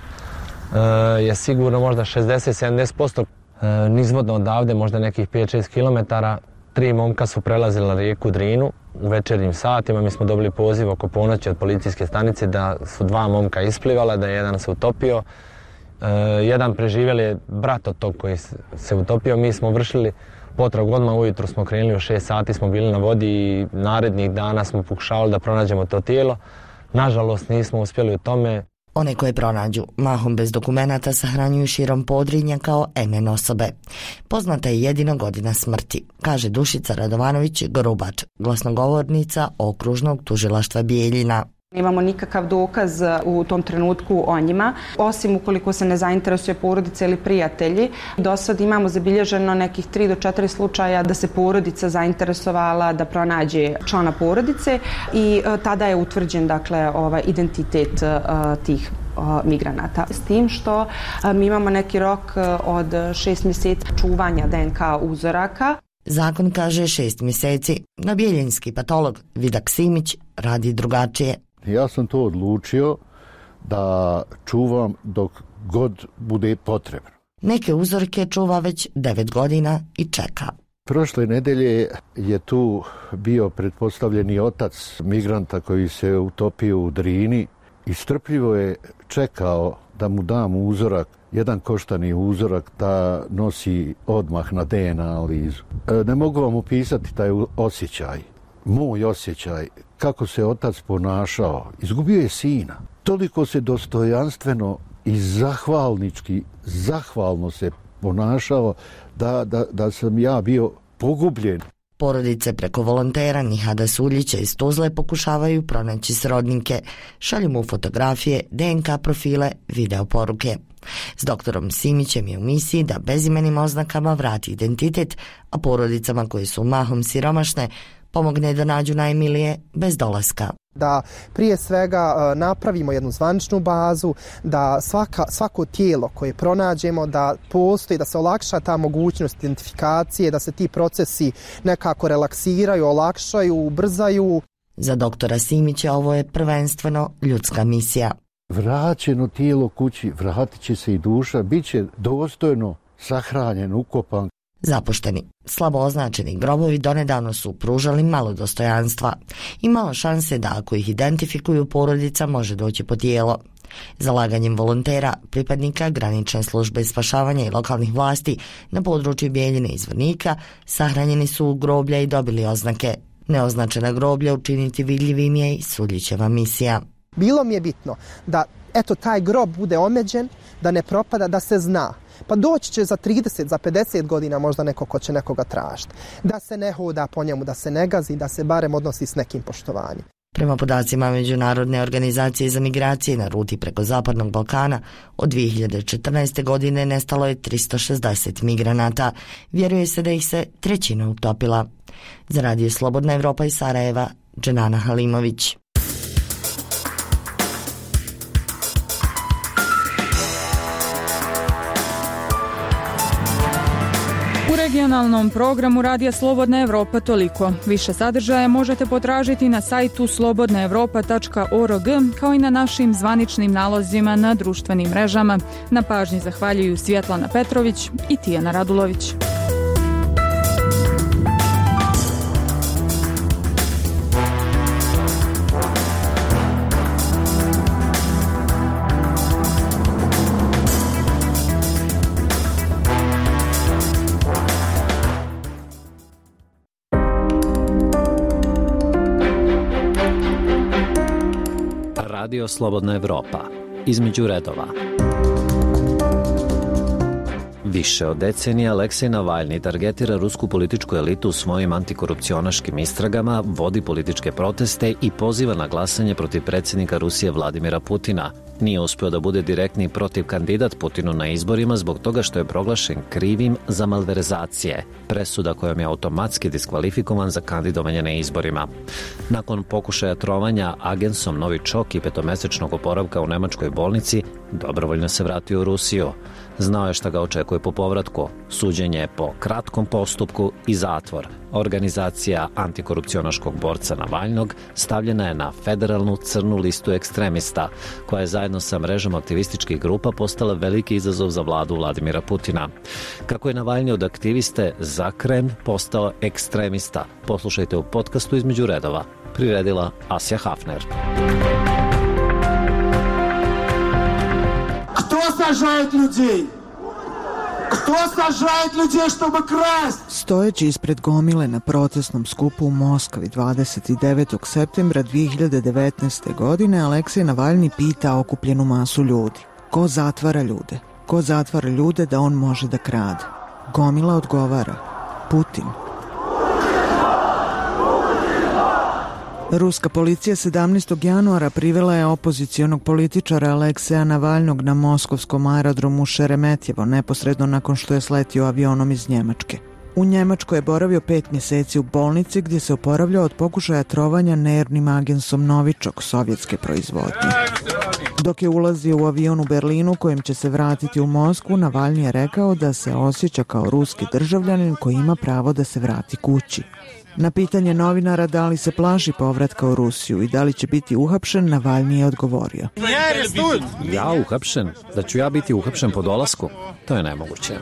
je sigurno možda šezdeset do sedamdeset posto. Nizvodno odavde, možda nekih pet šest kilometara, tri momka su prelazila rijeku Drinu u večernjim satima. Mi smo dobili poziv oko ponoći od policijske stanice da su dva momka isplivala, da je jedan se utopio. E, jedan preživjeli je brat od tog koji se utopio. Mi smo vršili potragu, odmah ujutro smo krenuli, u šest sati smo bili na vodi i narednih dana smo pokušavali da pronađemo to tijelo. Nažalost nismo uspjeli u tome. One koje pronađu, mahom bez dokumenata, sahranjuju širom Podrinja kao em en osobe. Poznata je jedino godina smrti, kaže Dušica Radovanović-Gorubač, glasnogovornica okružnog tužilaštva Bijeljina. Nemamo nikakav dokaz u tom trenutku o njima, osim ukoliko se ne zainteresuje porodica ili prijatelji. Do sad imamo zabilježeno nekih tri do četiri slučaja da se porodica zainteresovala da pronađe člana porodice i tada je utvrđen, dakle, ovaj identitet tih migranata. S tim što mi imamo neki rok od šest mjeseci čuvanja de en ka uzoraka. Zakon kaže šest mjeseci, no bijeljinski patolog Vidak Simić radi drugačije. Ja sam to odlučio da čuvam dok god bude potrebno. Neke uzorke čuva već devet godina i čeka. Prošle nedelje je tu bio pretpostavljeni otac migranta koji se utopio u Drini i strpljivo je čekao da mu dam uzorak, jedan koštani uzorak da nosi odmah na de en a analizu. Ne mogu vam opisati taj osjećaj, moj osjećaj, kako se otac ponašao. Izgubio je sina. Toliko se dostojanstveno i zahvalnički, zahvalno se ponašao da, da, da sam ja bio pogubljen. Porodice preko volontera Nihada Suljića iz Tuzle pokušavaju pronaći srodnike. Šalju mu fotografije, de en ka profile, video poruke. S doktorom Simićem je u misiji da bezimenim oznakama vrati identitet, a porodicama koje su mahom siromašne pomogne da nađu najmilije bez dolaska. Da prije svega napravimo jednu zvaničnu bazu, da svaka, svako tijelo koje pronađemo da postoji, da se olakša ta mogućnost identifikacije, da se ti procesi nekako relaksiraju, olakšaju, ubrzaju. Za doktora Simića ovo je prvenstveno ljudska misija. Vraćeno tijelo kući, vratit će se i duša, bit će dostojno sahranjen, ukopan. Zapušteni, slabo označeni grobovi donedavno su pružali malo dostojanstva i malo šanse da ako ih identifikuju porodica može doći po tijelo. Zalaganjem volontera, pripadnika granične službe spašavanja i lokalnih vlasti na području Bijeljine i Zvornika sahranjeni su u groblja i dobili oznake. Neoznačena groblja učiniti vidljivim je i Suljićeva misija. Bilo mi je bitno da eto taj grob bude omeđen, da ne propada, da se zna. Pa doći će za trideset, za pedeset godina možda neko ko će nekoga tražiti. Da se ne hoda po njemu, da se ne gazi, da se barem odnosi s nekim poštovanjem. Prema podacima Međunarodne organizacije za migracije na ruti preko Zapadnog Balkana, od dvije hiljade četrnaeste. godine nestalo je tristo šezdeset migranata. Vjeruje se da ih se trećina utopila. Za Radio Slobodna Evropa iz Sarajeva, Dženana Halimović. U regionalnom programu Radija Slobodna Evropa toliko. Više sadržaja možete potražiti na sajtu slobodna evropa tačka org kao i na našim zvaničnim nalozima na društvenim mrežama. Na pažnji zahvaljuju Svjetlana Petrović i Tijana Radulović. Radio Slobodna Evropa. Između redova. Više od decenija Aleksej Navalni targetira rusku političku elitu svojim antikorupcionaškim istragama, vodi političke proteste i poziva na glasanje protiv predsjednika Rusije Vladimira Putina. Nije uspio da bude direktni protiv kandidat Putinu na izborima zbog toga što je proglašen krivim za malverzacije, presuda kojom je automatski diskvalifikovan za kandidovanje na izborima. Nakon pokušaja trovanja agensom Novičok i petomesečnog oporavka u nemačkoj bolnici, dobrovoljno se vratio u Rusiju. Znao je šta ga očekuje po povratku, suđenje po kratkom postupku i zatvor. Organizacija antikorupcionaškog borca Navalnog stavljena je na federalnu crnu listu ekstremista, koja je zajedno sa mrežom aktivističkih grupa postala veliki izazov za vladu Vladimira Putina. Kako je Navalni od aktiviste za Kreml postao ekstremista, poslušajte u podcastu Između redova. Priredila Asja Hafner. Кто сажает людей? Кто сажает людей, чтобы красть? Stojeći ispred gomile na protestnom skupu u Moskvi dvadeset devetog septembra dvije hiljade devetnaeste. godine Aleksej Navalni pita okupljenu masu ljudi. Ko zatvara ljude? Ko zatvara ljude da on može da krade? Gomila odgovara. Putin. Ruska policija sedamnaestog januara privela je opozicionog političara Alekseja Navalnog na moskovskom aerodromu Šeremetjevo neposredno nakon što je sletio avionom iz Njemačke. U Njemačkoj je boravio pet mjeseci u bolnici gdje se oporavljao od pokušaja trovanja nervnim agensom Novičok sovjetske proizvodnje. Dok je ulazio u avion u Berlinu kojim će se vratiti u Moskvu, Navalni je rekao da se osjeća kao ruski državljanin koji ima pravo da se vrati kući. Na pitanje novinara da li se plaši povratka u Rusiju i da li će biti uhapšen, Navalni je odgovorio. Ja uhapšen? Da ću ja biti uhapšen po dolasku? To je nemoguće.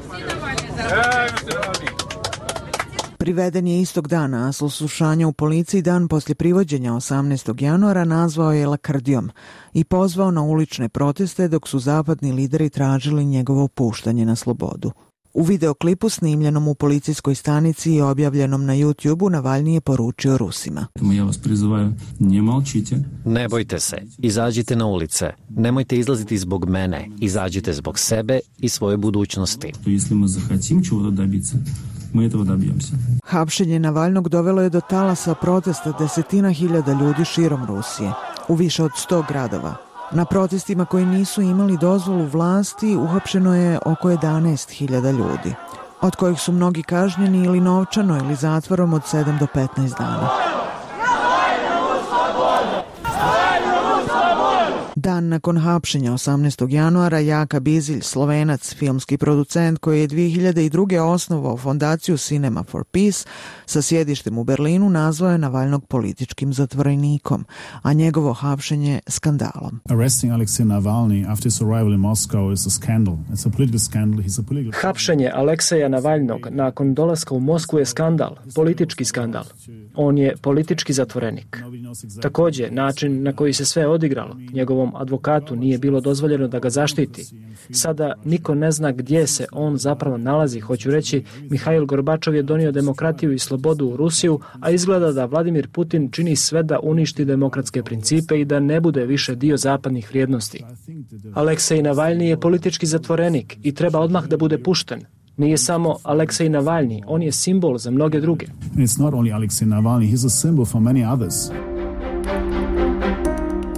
Priveden je istog dana, a slušanja u policiji dan poslije privođenja osamnaestog januara nazvao je lakrdijom i pozvao na ulične proteste dok su zapadni lideri tražili njegovo puštanje na slobodu. U videoklipu snimljenom u policijskoj stanici i objavljenom na YouTube-u Navalni je poručio Rusima. Ja vas prizivaju, ne molčite. Ne bojte se, izađite na ulice. Nemojte izlaziti zbog mene, izađite zbog sebe i svoje budućnosti. Если мы захотим чего-то добиться, мы этого добьемся. Hapšenje Navalnog dovelo je do talasa protesta desetina hiljada ljudi širom Rusije, u više od sto gradova. Na protestima koji nisu imali dozvolu vlasti uhapšeno je oko jedanaest hiljada ljudi, od kojih su mnogi kažnjeni ili novčano ili zatvorom od sedam do petnaest dana. Dan nakon hapšenja osamnaestog januara Jaka Bizilj, Slovenac, filmski producent koji je dvije hiljade druge. osnovao fondaciju Cinema for Peace sa sjedištem u Berlinu, nazvao je Navalnog političkim zatvorenikom, a njegovo hapšenje skandalom. Arresting Alexei Navalny after his arrival in Moscow is a scandal. It's a political scandal. He's a political... Hapšenje Alekseja Navalnog nakon dolaska u Moskvu je skandal, politički skandal. On je politički zatvorenik. Također, način na koji se sve odigralo, njegovom advokatu nije bilo dozvoljeno da ga zaštiti. Sada niko ne zna gdje se on zapravo nalazi. Hoću reći, Mihail Gorbačov je donio demokratiju i slobodu u Rusiju, a izgleda da Vladimir Putin čini sve da uništi demokratske principe i da ne bude više dio zapadnih vrijednosti. Aleksej Navalni je politički zatvorenik i treba odmah da bude pušten. Nije samo Aleksej Navalni, on je simbol za mnoge druge. It's not only Alexei Navalny, he's a symbol for many others.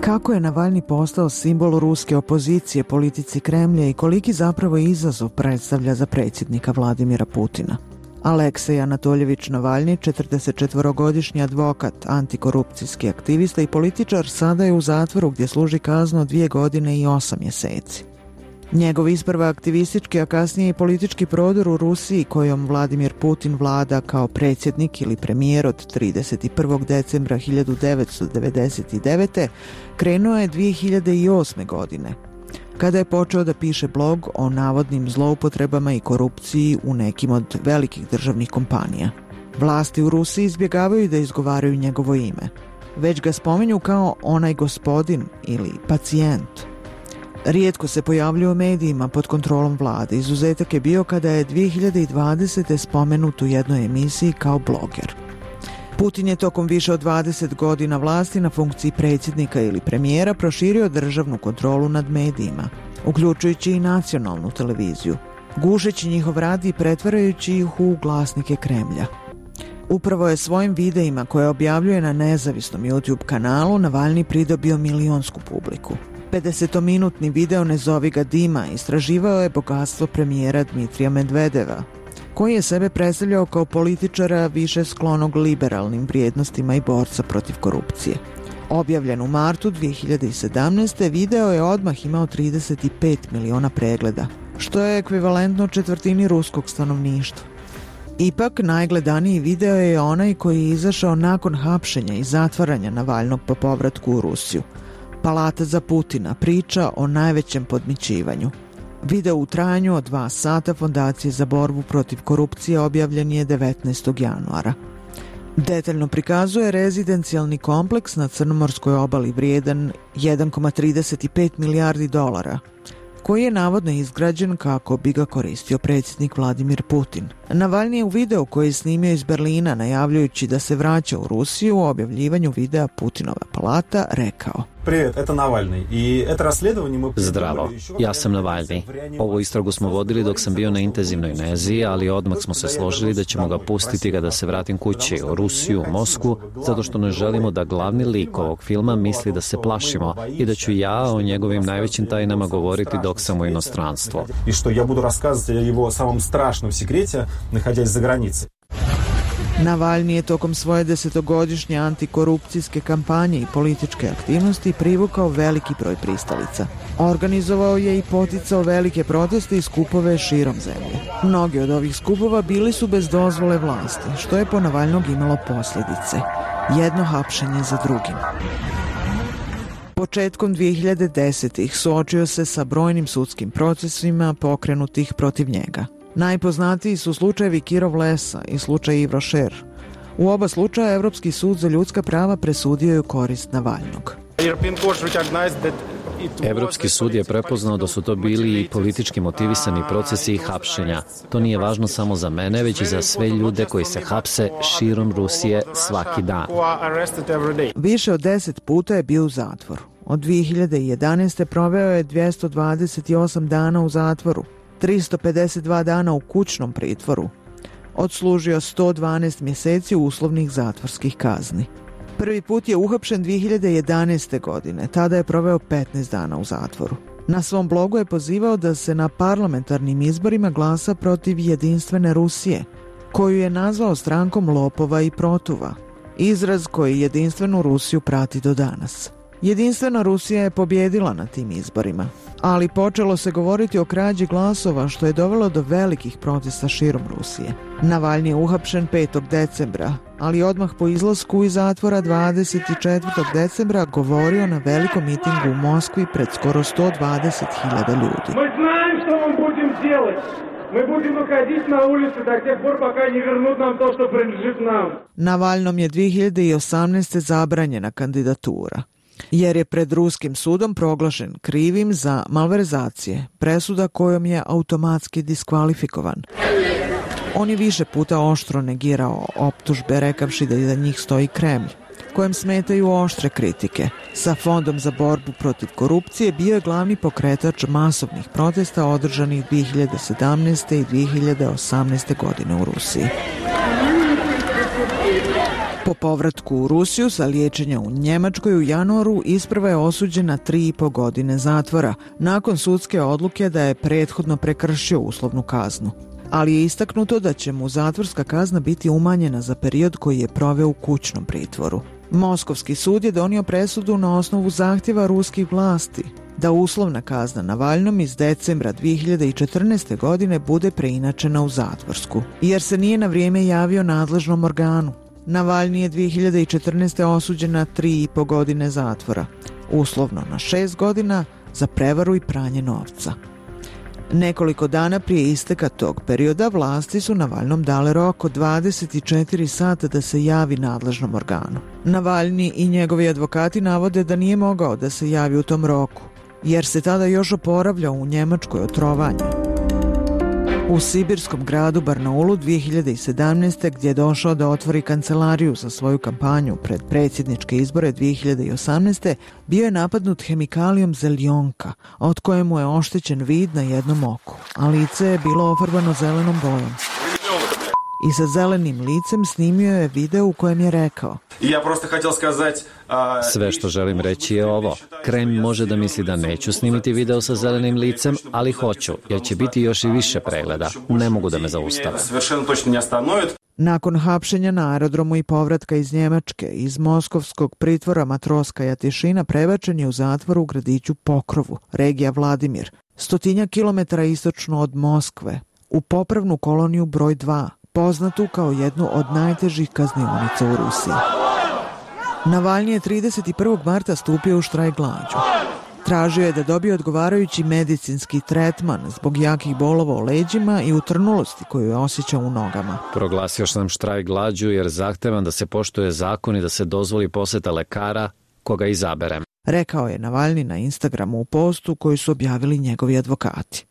Kako je Navalni postao simbol ruske opozicije politici Kremlja i koliki zapravo izazov predstavlja za predsjednika Vladimira Putina? Aleksej Anatoljević Navalni, četrdesetčetvorogodišnji advokat, antikorupcijski aktivista i političar, sada je u zatvoru gdje služi kaznu dvije godine i osam mjeseci. Njegov isprva aktivistički, a kasnije i politički prodor u Rusiji, kojom Vladimir Putin vlada kao predsjednik ili premijer od trideset prvog decembra hiljadu devetsto devedeset devete. krenuo je dvije hiljade osme. godine, kada je počeo da piše blog o navodnim zloupotrebama i korupciji u nekim od velikih državnih kompanija. Vlasti u Rusiji izbjegavaju da izgovaraju njegovo ime, već ga spominju kao onaj gospodin ili pacijent. Rijetko se pojavljuje u medijima pod kontrolom vlade. Izuzetak je bio kada je dvije hiljade dvadesete. spomenut u jednoj emisiji kao bloger. Putin je tokom više od dvadeset godina vlasti na funkciji predsjednika ili premijera proširio državnu kontrolu nad medijima, uključujući i nacionalnu televiziju, gušeći njihov rad i pretvarajući ih u glasnike Kremlja. Upravo je svojim videima koje objavljuje na nezavisnom YouTube kanalu Navalni pridobio milionsku publiku. pedesetominutni video Ne zovi ga Dima istraživao je bogatstvo premijera Dmitrija Medvedeva, koji je sebe predstavljao kao političara više sklonog liberalnim vrijednostima i borca protiv korupcije. Objavljen u martu dvije hiljade sedamnaeste. video je odmah imao trideset pet miliona pregleda, što je ekvivalentno četvrtini ruskog stanovništva. Ipak, najgledaniji video je onaj koji je izašao nakon hapšenja i zatvaranja Navalnog po povratku u Rusiju. Palata za Putina, priča o najvećem podmićivanju. Video u trajanju od dva sata Fondacije za borbu protiv korupcije objavljen je devetnaestog januara. Detaljno prikazuje rezidencijalni kompleks na Crnomorskoj obali vrijedan jedan zarez trideset pet milijardi dolara, koji je navodno izgrađen kako bi ga koristio predsjednik Vladimir Putin. Navalni je u videu koji je snimio iz Berlina, najavljujući da se vraća u Rusiju, u objavljivanju videa Putinova palata rekao: Привет, это Навальный. И это расследование мы... Zdravo, ja sam Navalni. Ovu istragu smo vodili dok sam bio na intenzivnoj nezi, ali odmah smo se složili da ćemo ga pustiti kada se vratim kući, u Rusiju, u Moskvu, zato što ne želimo da glavni lik ovog filma misli da se plašimo i da ću ja o njegovim najvećim tajnama govoriti dok sam u inostranstvu. I što ja budu raskazati o jeho samom strašnom sekrete, naходясь za granice. Navalni je tokom svoje desetogodišnje antikorupcijske kampanje i političke aktivnosti privukao veliki broj pristalica. Organizovao je i poticao velike proteste i skupove širom zemlje. Mnogi od ovih skupova bili su bez dozvole vlasti, što je po Navalnog imalo posljedice. Jedno hapšenje za drugim. Početkom dvije hiljade desetih. suočio se sa brojnim sudskim procesima pokrenutih protiv njega. Najpoznatiji su slučajevi Kirov Lesa i slučaj Yves Rocher. U oba slučaja Evropski sud za ljudska prava presudio je u korist Navalnog. Evropski sud je prepoznao da su to bili i politički motivisani procesi i hapšenja. To nije važno samo za mene, već i za sve ljude koji se hapse širom Rusije svaki dan. Više od deset puta je bio u zatvoru. Od dvije hiljade jedanaeste. proveo je dvjesto dvadeset osam dana u zatvoru, tristo pedeset dva dana u kućnom pritvoru. Odslužio sto dvanaest mjeseci uslovnih zatvorskih kazni. Prvi put je uhapšen dvije hiljade jedanaeste. godine, tada je proveo petnaest dana u zatvoru. Na svom blogu je pozivao da se na parlamentarnim izborima glasa protiv jedinstvene Rusije, koju je nazvao strankom lopova i protuva, izraz koji jedinstvenu Rusiju prati do danas. Jedinstvena Rusija je pobjedila na tim izborima, ali počelo se govoriti o krađi glasova, što je dovelo do velikih protesta širom Rusije. Navalni je uhapšen petog decembra, ali odmah po izlasku iz zatvora dvadeset četvrtog decembra govorio na velikom mitingu u Moskvi pred skoro sto dvadeset hiljada ljudi. Mi znamo što vam budemo делать. Mi budemo ходить na ulicu do тех пор, пока не вернут нам то, что принадлежит нам. Navalnom je dvije hiljade osamnaeste. zabranjena kandidatura, jer je pred ruskim sudom proglašen krivim za malverzacije, presuda kojom je automatski diskvalifikovan. On je više puta oštro negirao optužbe, rekavši da iza njih stoji Kremlj, kojem smetaju oštre kritike. Sa Fondom za borbu protiv korupcije bio je glavni pokretač masovnih protesta održanih dvije hiljade sedamnaeste. i dvije hiljade osamnaeste. godine u Rusiji. Po povratku u Rusiju sa liječenja u Njemačkoj u januaru isprva je osuđen na tri i po godine zatvora, nakon sudske odluke da je prethodno prekršio uslovnu kaznu. Ali je istaknuto da će mu zatvorska kazna biti umanjena za period koji je proveo u kućnom pritvoru. Moskovski sud je donio presudu na osnovu zahtjeva ruskih vlasti da uslovna kazna Navalnom iz decembra dvije hiljade četrnaeste. godine bude preinačena u zatvorsku, jer se nije na vrijeme javio nadležnom organu. Navalni je dvije hiljade četrnaeste. osuđen na tri i po godine zatvora, uslovno na šest godina za prevaru i pranje novca. Nekoliko dana prije isteka tog perioda vlasti su Navalnom dale rok od dvadeset četiri sata da se javi nadležnom organu. Navalni i njegovi advokati navode da nije mogao da se javi u tom roku, jer se tada još oporavljao u Njemačkoj od trovanja. U sibirskom gradu Barnaulu dvije hiljade sedamnaeste. gdje je došao da otvori kancelariju za svoju kampanju pred predsjedničke izbore dvije hiljade osamnaeste. bio je napadnut hemikalijom zeljonka, od koje mu je oštećen vid na jednom oku, a lice je bilo ofarbano zelenom bojom. I sa zelenim licem snimio je video u kojem je rekao: Sve što želim reći je ovo. Kreml može da misli da neću snimiti video sa zelenim licem, ali hoću, jer će biti još i više pregleda. Ne mogu da me zaustave. Nakon hapšenja na aerodromu i povratka iz Njemačke, iz moskovskog pritvora Matroskaja Tišina prebačen je u zatvor u gradiću Pokrovu, regija Vladimir, stotinja kilometara istočno od Moskve, u popravnu koloniju broj dva, poznatu kao jednu od najtežih kaznionica u Rusiji. Navalni je trideset prvog marta stupio u štrajk glađu. Tražio je da dobije odgovarajući medicinski tretman zbog jakih bolova u leđima i utrnulosti koju je osjećao u nogama. Proglasio sam štrajk glađu jer zahtevam da se poštuje zakon i da se dozvoli poseta lekara koga izaberem, rekao je Navalni na Instagramu u postu koji su objavili njegovi advokati.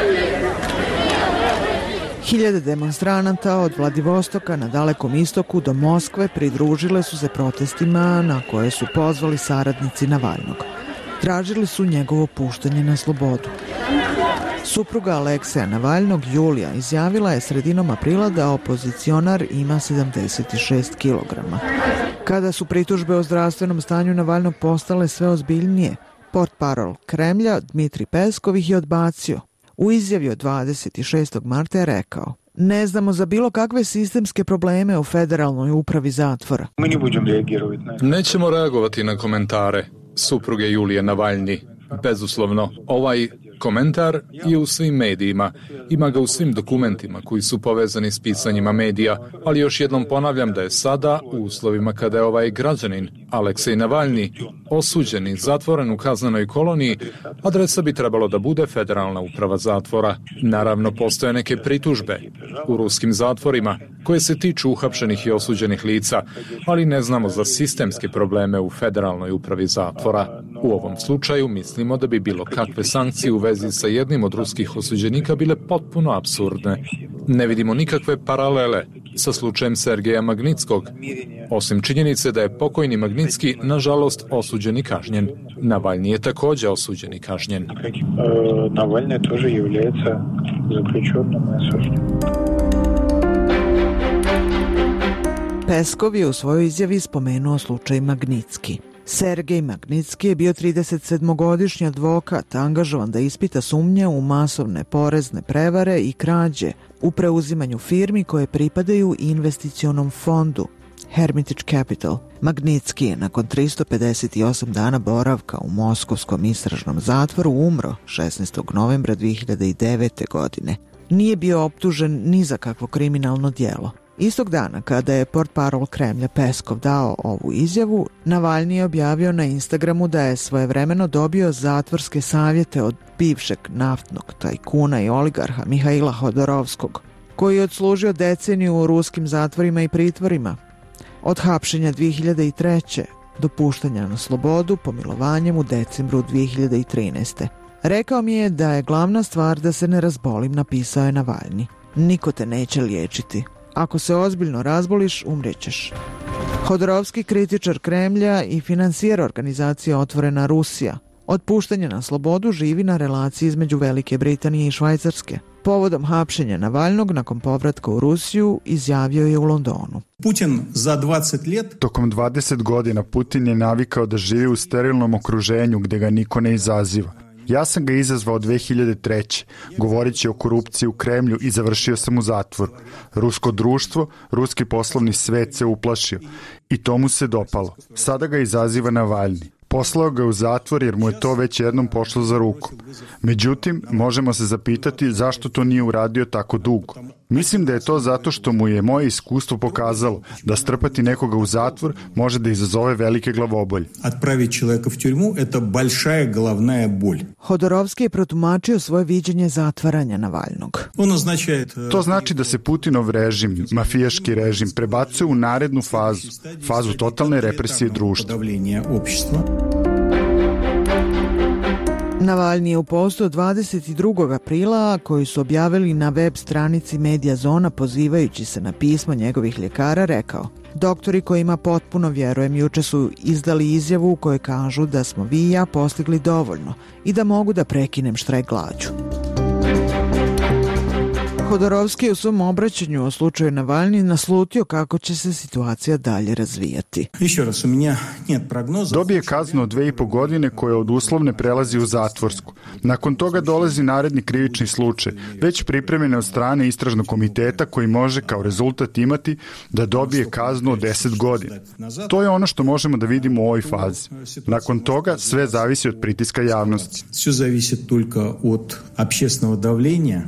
Hiljade demonstranata od Vladivostoka na Dalekom istoku do Moskve pridružile su se protestima na koje su pozvali saradnici Navalnog. Tražili su njegovo puštanje na slobodu. Supruga Alekseja Navalnog, Julija, izjavila je sredinom aprila da opozicionar ima sedamdeset šest kilograma. Kada su pritužbe o zdravstvenom stanju Navalnog postale sve ozbiljnije, portparol Kremlja Dmitri Peskov ih je odbacio. U izjavi od dvadeset šestog marta je rekao: Ne znamo za bilo kakve sistemske probleme u Federalnoj upravi zatvora. Nećemo reagovati na komentare supruge Julije Navalni. Bezuslovno, ovaj komentar je u svim medijima, ima ga u svim dokumentima koji su povezani s pisanjima medija, ali još jednom ponavljam da je sada, u uslovima kada je ovaj građanin, Aleksej Navalni, osuđen i zatvoren u kaznenoj koloniji, adresa bi trebalo da bude Federalna uprava zatvora. Naravno, postoje neke pritužbe u ruskim zatvorima koje se tiču uhapšenih i osuđenih lica, ali ne znamo za sistemske probleme u Federalnoj upravi zatvora. U ovom slučaju mislimo da bi bilo kakve sankcije u vezi sa jednim od ruskih osuđenika bile potpuno apsurdne. Ne vidimo nikakve paralele sa slučajem Sergeja Magnitskog, osim činjenice da je pokojni Magnitski nažalost osuđen i kažnjen. Navalni je također osuđen i kažnjen. Navalni također je zaključenim i osuđen. Peskov je u svojoj izjavi spomenuo slučaj Magnitski. Sergej Magnitski je bio tridesetsedmogodišnji advokat, angažovan da ispita sumnje u masovne porezne prevare i krađe u preuzimanju firmi koje pripadaju investicionom fondu Hermitage Capital. Magnitski je nakon tristo pedeset osam dana boravka u moskovskom istražnom zatvoru umro šesnaestog novembra dvije hiljade devete. godine. Nije bio optužen ni za kakvo kriminalno djelo. Istog dana, kada je portparol Kremlja Peskov dao ovu izjavu, Navalni je objavio na Instagramu da je svojevremeno dobio zatvorske savjete od bivšeg naftnog tajkuna i oligarha Mihaila Hodorovskog, koji je odslužio deceniju u ruskim zatvorima i pritvorima. Od hapšenja dvije hiljade treće. do puštanja na slobodu pomilovanjem u decembru dvije hiljade trinaeste. Rekao mi je da je glavna stvar da se ne razbolim, napisao je Navalni. Niko te neće liječiti. Ako se ozbiljno razboliš, umrećeš. Hodorovski, kritičar Kremlja i financijer organizacije Otvorena Rusija, od puštanja na slobodu živi na relaciji između Velike Britanije i Švajcarske. Povodom hapšenja Navalnog nakon povratka u Rusiju izjavio je u Londonu. Putin za dvadeset let... Tokom dvadeset godina Putin je navikao da živi u sterilnom okruženju gde ga niko ne izaziva. Ja sam ga izazvao dve hiljade treće. govoreći o korupciji u Kremlju i završio sam u zatvoru. Rusko društvo, ruski poslovni svet se uplašio i to mu se dopalo. Sada ga izaziva Navalni. Poslao ga u zatvor jer mu je to već jednom pošlo za rukom. Međutim, možemo se zapitati zašto to nije uradio tako dugo. Mislim da je to zato što mu je moje iskustvo pokazalo da strpati nekoga u zatvor može da izazove velike glavobolje. Отправить человека в тюрьму – это большая головная боль. Hodorovski je protumačio svoje viđenje zatvaranja Navalnog. On означает... To znači da se Putinov režim, mafijaški režim, prebacuje u narednu fazu, fazu totalne represije društva. Navalni je u postu dvadeset drugog aprila, koji su objavili na web stranici Media Zona pozivajući se na pismo njegovih ljekara, rekao: doktori kojima potpuno vjerujem juče su izdali izjavu u kojoj kažu da smo vi i ja postigli dovoljno i da mogu da prekinem štrajk glađu. Hodorovski je u svom obraćanju o slučaju Navalni naslutio kako će se situacija dalje razvijati. Dobije kaznu od dve i po godine koja od uslovne prelazi u zatvorsku. Nakon toga dolazi naredni krivični slučaj, već pripremljen od strane istražnog komiteta koji može kao rezultat imati da dobije kaznu od deset godina. To je ono što možemo da vidimo u ovoj fazi. Nakon toga sve zavisi od pritiska javnosti. Sve zavisi только od общественного давления.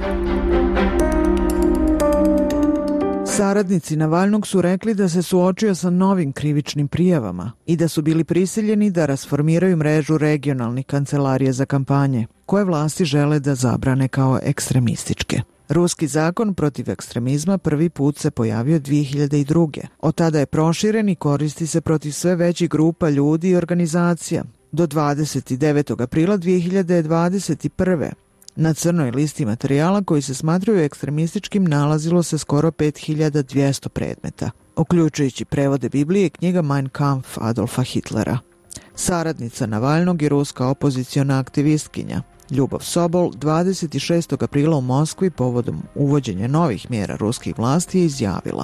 Saradnici Navalnog su rekli da se suočio sa novim krivičnim prijavama i da su bili prisiljeni da rasformiraju mrežu regionalnih kancelarija za kampanje, koje vlasti žele da zabrane kao ekstremističke. Ruski zakon protiv ekstremizma prvi put se pojavio dve hiljade druge. Od tada je proširen i koristi se protiv sve većih grupa ljudi i organizacija. Do dvadeset devetog aprila dve hiljade dvadeset prve. Na crnoj listi materijala koji se smatraju ekstremističkim nalazilo se skoro pet hiljada dvjesto predmeta, uključujući prevode Biblije i knjiga Mein Kampf Adolfa Hitlera. Saradnica Navalnog i ruska opoziciona aktivistkinja Ljubov Sobol dvadeset šestog aprila u Moskvi povodom uvođenja novih mjera ruskih vlasti je izjavila: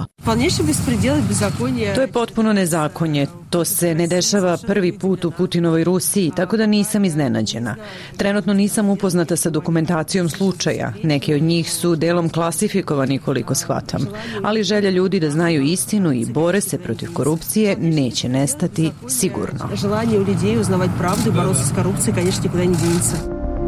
To je potpuno nezakonje. To se ne dešava prvi put u Putinovoj Rusiji, tako da nisam iznenađena. Trenutno nisam upoznata sa dokumentacijom slučaja. Neki od njih su delom klasifikovani koliko shvatam. Ali želja ljudi da znaju istinu i bore se protiv korupcije neće nestati sigurno. Želanje u ljudi uznavati pravdu i boriti se s korupcijom, конечно, nikuda ne djenica.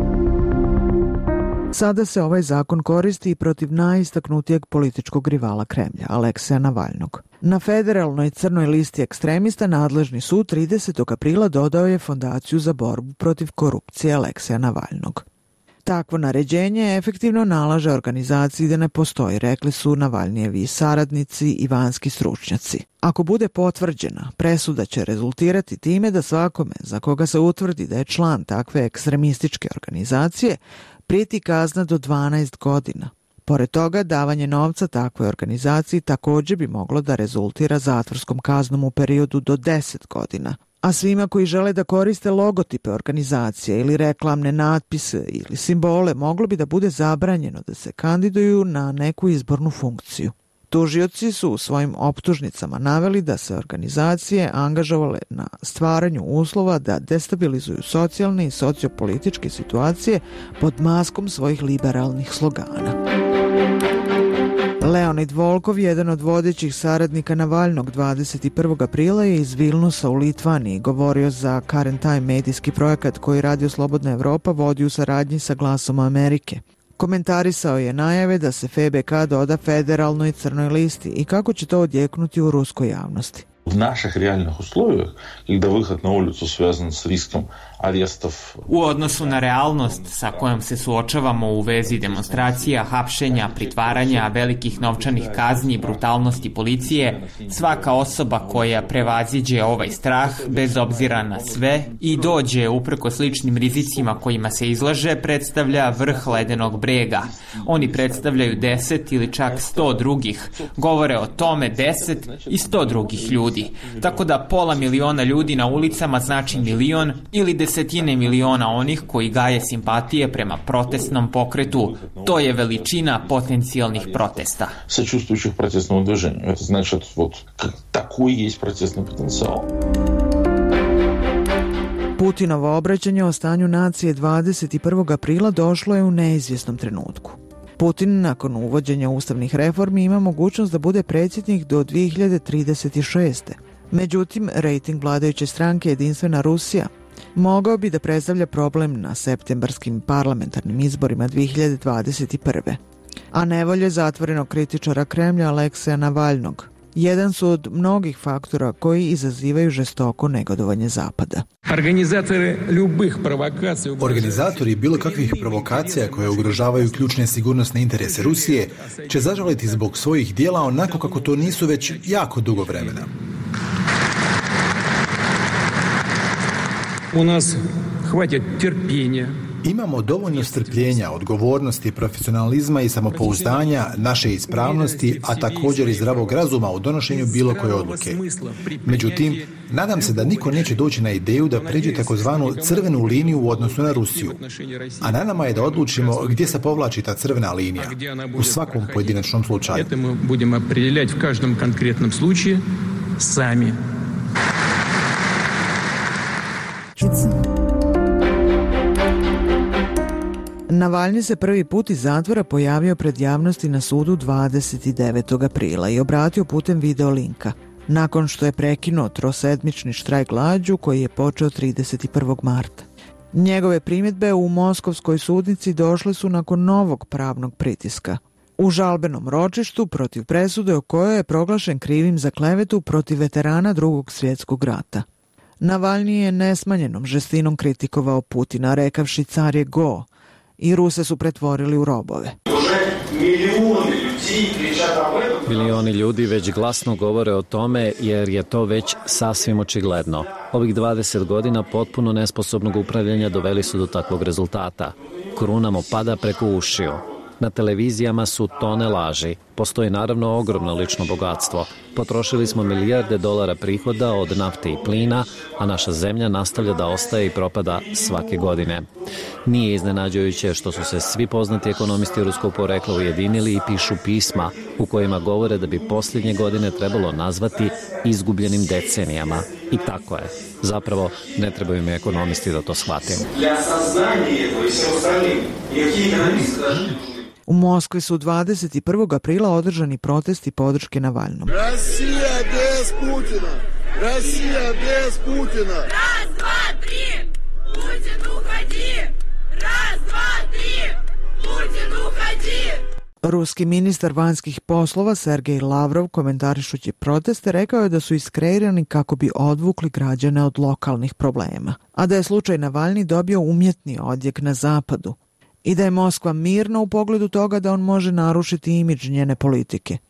Sada se ovaj zakon koristi i protiv najistaknutijeg političkog rivala Kremlja, Alekseja Navalnog. Na federalnoj crnoj listi ekstremista nadležni sud tridesetog aprila dodao je Fondaciju za borbu protiv korupcije Alekseja Navalnog. Takvo naređenje efektivno nalaže organizaciji da ne postoji, rekli su Navalnijevi saradnici i vanjski stručnjaci. Ako bude potvrđena, presuda će rezultirati time da svakome za koga se utvrdi da je član takve ekstremističke organizacije prijeti kazna do dvanaest godina. Pored toga, davanje novca takvoj organizaciji također bi moglo da rezultira zatvorskom kaznom u periodu do deset godina. A svima koji žele da koriste logotipe organizacije ili reklamne natpise ili simbole moglo bi da bude zabranjeno da se kandiduju na neku izbornu funkciju. Tužioci su u svojim optužnicama naveli da se organizacije angažovale na stvaranju uslova da destabilizuju socijalne i sociopolitičke situacije pod maskom svojih liberalnih slogana. Leonid Volkov, jedan od vodećih saradnika Navalnog, dvadeset prvog aprila je iz Vilnusa u Litvaniji govorio za Current Time medijski projekat koji Radio Slobodna Evropa vodi u saradnji sa Glasom Amerike. Komentarisao je najave da se F B K doda federalnoj crnoj listi i kako će to odjeknuti u ruskoj javnosti. В наших реальных условиях, когда выход на улицу связан с риском arestov. U odnosu na realnost sa kojom se suočavamo u vezi demonstracija, hapšenja, pritvaranja, velikih novčanih kazni, brutalnosti policije, svaka osoba koja prevaziđe ovaj strah, bez obzira na sve, i dođe uprko sličnim rizicima kojima se izlaže, predstavlja vrh ledenog brega. Oni predstavljaju deset ili čak sto drugih. Govore o tome deset i sto drugih ljudi. Tako da pola miliona ljudi na ulicama znači milion ili deset desetine miliona onih koji gaje simpatije prema protestnom pokretu. To je veličina potencijalnih protesta. Сочувствующих протестному движению. Это значит, вот такой есть протестный потенциал. Putinovo obraćanje o stanju nacije dvadeset prvog aprila došlo je u neizvjesnom trenutku. Putin nakon uvođenja ustavnih reformi ima mogućnost da bude predsjednik do dvije hiljade trideset šeste. Međutim, rejting vladajuće stranke Jedinstvena Rusija mogao bi da predstavlja problem na septembarskim parlamentarnim izborima dvije hiljade dvadeset prve. A nevolje zatvorenog kritičara Kremlja Alekseja Navalnog jedan su od mnogih faktora koji izazivaju žestoko negodovanje Zapada. Organizatori bilo kakvih provokacija koje ugrožavaju ključne sigurnosne interese Rusije će zažaliti zbog svojih dijela onako kako to nisu već jako dugo vremena. U nas hvatit terpjenja. Imamo dovoljno strpljenja, odgovornosti, profesionalizma i samopouzdanja, naše ispravnosti, a također i zdravog razuma u donošenju bilo koje odluke. Međutim, nadam se da niko neće doći na ideju da pređe takozvanu crvenu liniju u odnosu na Rusiju. A na nama je da odlučimo gdje se povlači ta crvena linija u svakom pojedinačnom slučaju. Budemo определять в каждом конкретном случае сами. Navalni se prvi put iz zatvora pojavio pred javnosti na sudu dvadeset devetog aprila i obratio putem video linka, nakon što je prekinuo trosedmični štrajk glađu koji je počeo trideset prvog marta. Njegove primjedbe u moskovskoj sudnici došle su nakon novog pravnog pritiska. U žalbenom ročištu protiv presude o kojoj je proglašen krivim za klevetu protiv veterana Drugog svjetskog rata. Navalni je nesmanjenom žestinom kritikovao Putina, rekavši car je go, i Ruse su pretvorili u robove. Milioni ljudi već glasno govore o tome jer je to već sasvim očigledno. Ovih dvadeset godina potpuno nesposobnog upravljanja doveli su do takvog rezultata. Kruna mu pada preko ušiju. Na televizijama su tone laži. Postoji naravno ogromno lično bogatstvo. Potrošili smo milijarde dolara prihoda od nafte i plina, a naša zemlja nastavlja da ostaje i propada svake godine. Nije iznenađujuće što su se svi poznati ekonomisti ruskog porekla ujedinili i pišu pisma u kojima govore da bi posljednje godine trebalo nazvati izgubljenim decenijama. I tako je. Zapravo, ne trebaju mi ekonomisti da to shvate. U Moskvi su dvadeset prvog aprila održani protesti podrške Navalnom. Rusija bez Putina! Rusija bez Putina! Raz, dva, tri! Putin uhadi! Raz, dva, tri! Putin uhadi! Ruski ministar vanjskih poslova Sergej Lavrov, komentarišući proteste, rekao je da su iskreirani kako bi odvukli građane od lokalnih problema, a da je slučaj Navalni dobio umjetni odjek na zapadu i da je Moskva mirna u pogledu toga da on može narušiti imidž njene politike.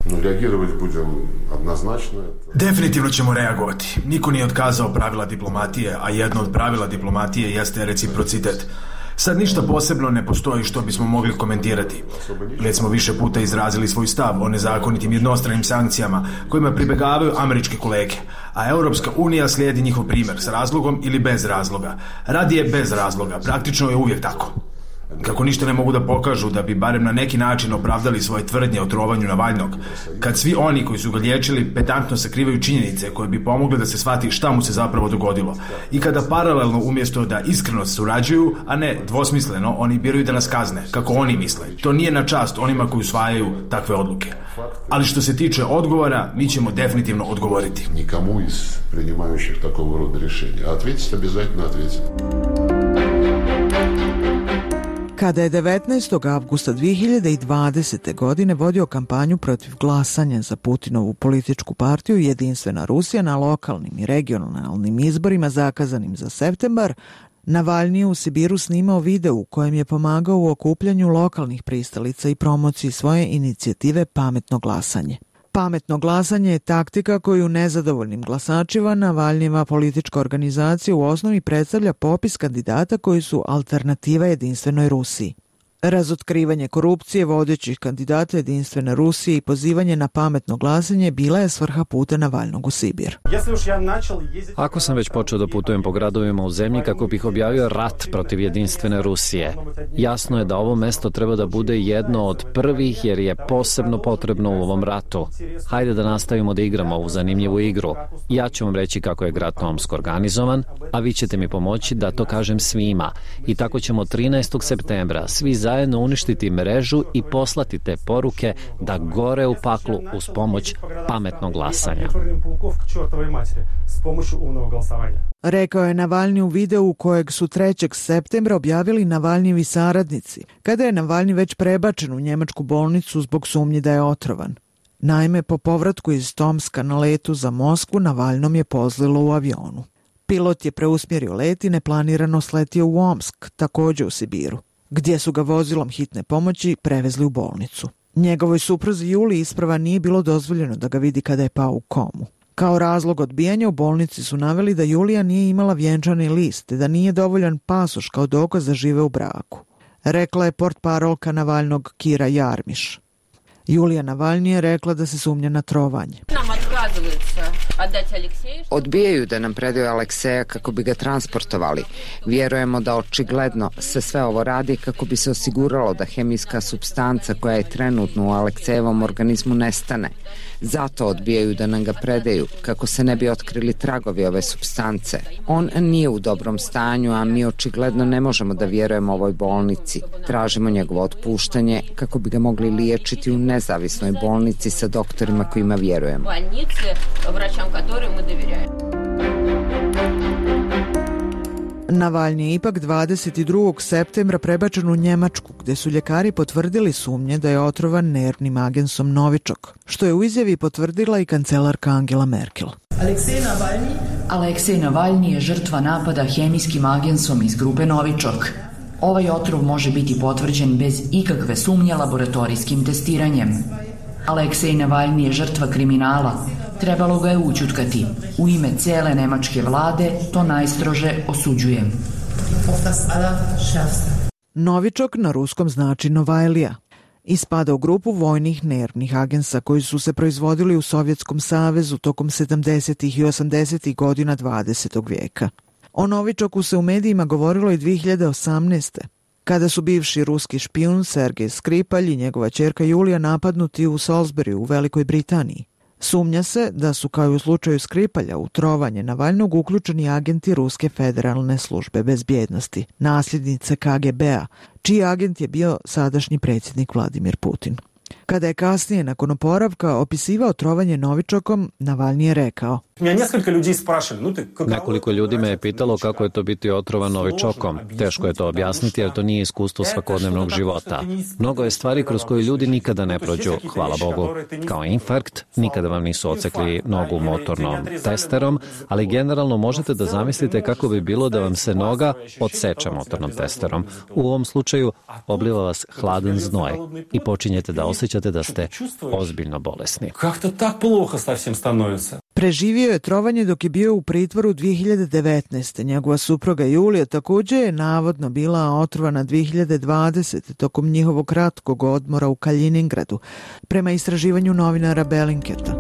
Definitivno ćemo reagovati. Niko nije otkazao pravila diplomatije, a jedno od pravila diplomatije jeste reciprocitet. Sad ništa posebno ne postoji što bismo mogli komentirati. Već smo više puta izrazili svoj stav o nezakonitim jednostranim sankcijama kojima pribegavaju američke kolege, a Europska unija slijedi njihov primjer s razlogom ili bez razloga. Radije bez razloga, praktično je uvijek tako. Kako ništa ne mogu da pokažu da bi barem na neki način opravdali svoje tvrdnje o trovanju Navalnog, kad svi oni koji su ga liječili pedantno sakrivaju činjenice koje bi pomogle da se shvati šta mu se zapravo dogodilo, i kada paralelno umjesto da iskreno surađuju, a ne dvosmisleno, oni biraju da nas kazne, kako oni misle. To nije na čast onima koji usvajaju takve odluke. Ali što se tiče odgovora, mi ćemo definitivno odgovoriti. Nikomu iz priнимающих такого рода решения. Ответить обязательно ответить. Kada je devetnaestog avgusta dvije hiljade dvadesete. godine vodio kampanju protiv glasanja za Putinovu političku partiju Jedinstvena Rusija na lokalnim i regionalnim izborima zakazanim za septembar, Navalni je u Sibiru snimao video u kojem je pomagao u okupljanju lokalnih pristalica i promociji svoje inicijative Pametno glasanje. Pametno glasanje je taktika koju nezadovoljnim glasačima Navalnjeva politička organizacija u osnovi predstavlja popis kandidata koji su alternativa Jedinstvenoj Rusiji. Razotkrivanje korupcije vodećih kandidata Jedinstvene Rusije i pozivanje na pametno glasanje bila je svrha puta Navalnog u Sibir. Ako sam već počeo da putujem po gradovima u zemlji kako bih objavio rat protiv Jedinstvene Rusije, jasno je da ovo mesto treba da bude jedno od prvih jer je posebno potrebno u ovom ratu. Hajde da nastavimo da igramo ovu zanimljivu igru. Ja ću vam reći kako je grad Tomsk organizovan, a vi ćete mi pomoći da to kažem svima. I tako ćemo trinaestog septembra svi zajedno uništiti mrežu i poslati te poruke da gore u paklu uz pomoć pametnog glasanja. Rekao je Navalni u videu kojeg su trećeg septembra objavili Navalnijevi saradnici, kada je Navalni već prebačen u njemačku bolnicu zbog sumnji da je otrovan. Naime, po povratku iz Tomska na letu za Moskvu, Navalnom je pozlilo u avionu. Pilot je preusmjerio let i neplanirano sletio u Omsk, takođe u Sibiru, gdje su ga vozilom hitne pomoći prevezli u bolnicu. Njegovoj supruzi Juliji isprva nije bilo dozvoljeno da ga vidi kada je pao u komu. Kao razlog odbijanja u bolnici su naveli da Julija nije imala vjenčani list te da nije dovoljan pasoš kao dokaz da žive u braku. Rekla je portparolka Navalnog Kira Jarmiš. Julija Navalni je rekla da se sumnja na trovanje. Odbijaju da nam predaju Alekseja kako bi ga transportovali. Vjerujemo da očigledno se sve ovo radi kako bi se osiguralo da hemijska supstanca koja je trenutno u Aleksejevom organizmu nestane. Zato odbijaju da nam ga predaju, kako se ne bi otkrili tragovi ove supstance. On nije u dobrom stanju, a mi očigledno ne možemo da vjerujemo ovoj bolnici. Tražimo njegovo otpuštanje kako bi ga mogli liječiti u nezavisnoj bolnici sa doktorima kojima vjerujemo. Navalni je ipak dvadeset drugog septembra prebačen u Njemačku, gde su ljekari potvrdili sumnje da je otrovan nervnim agensom Novičok, što je u izjavi potvrdila i kancelarka Angela Merkel. Aleksej Navalni Aleksej Navalni je žrtva napada hemijskim agensom iz grupe Novičok. Ovaj otrov može biti potvrđen bez ikakve sumnje laboratorijskim testiranjem. Aleksej Navalni je žrtva kriminala. Trebalo ga je ućutkati. U ime cele nemačke vlade to najstrože osuđujem. Novičok na ruskom znači Novajlija i spada u grupu vojnih nervnih agensa koji su se proizvodili u Sovjetskom savezu tokom sedamdesetih i osamdesetih godina dvadesetog vijeka. O Novičoku se u medijima govorilo i dvije hiljade osamnaeste. kada su bivši ruski špijun Sergej Skripalj i njegova ćerka Julija napadnuti u Salisburyu u Velikoj Britaniji. Sumnja se da su, kao i u slučaju Skripalja, u trovanje Navalnog uključeni agenti Ruske federalne službe bezbjednosti, nasljednice K G B-a, čiji agent je bio sadašnji predsjednik Vladimir Putin. Kada je kasnije, nakon oporavka, opisivao trovanje Novičokom, Navalni je rekao: Nekoliko ljudi me je pitalo kako je to biti otrovan Novičokom. Teško je to objasniti jer to nije iskustvo svakodnevnog života. Mnogo je stvari kroz koje ljudi nikada ne prođu, hvala Bogu. Kao infarkt, nikada vam nisu ocekli nogu motornom testerom, ali generalno možete da zamislite kako bi bilo da vam se noga odseče motornom testerom. U ovom slučaju obliva vas hladan znoj i počinjete da osjećate da ste ozbiljno bolesni. Preživio je trovanje dok je bio u pritvoru dvije hiljade devetnaeste. Njegova supruga Julija također je navodno bila otrovana dvije hiljade dvadesete. tokom njihovog kratkog odmora u Kaliningradu, prema istraživanju novinara Bellinketa.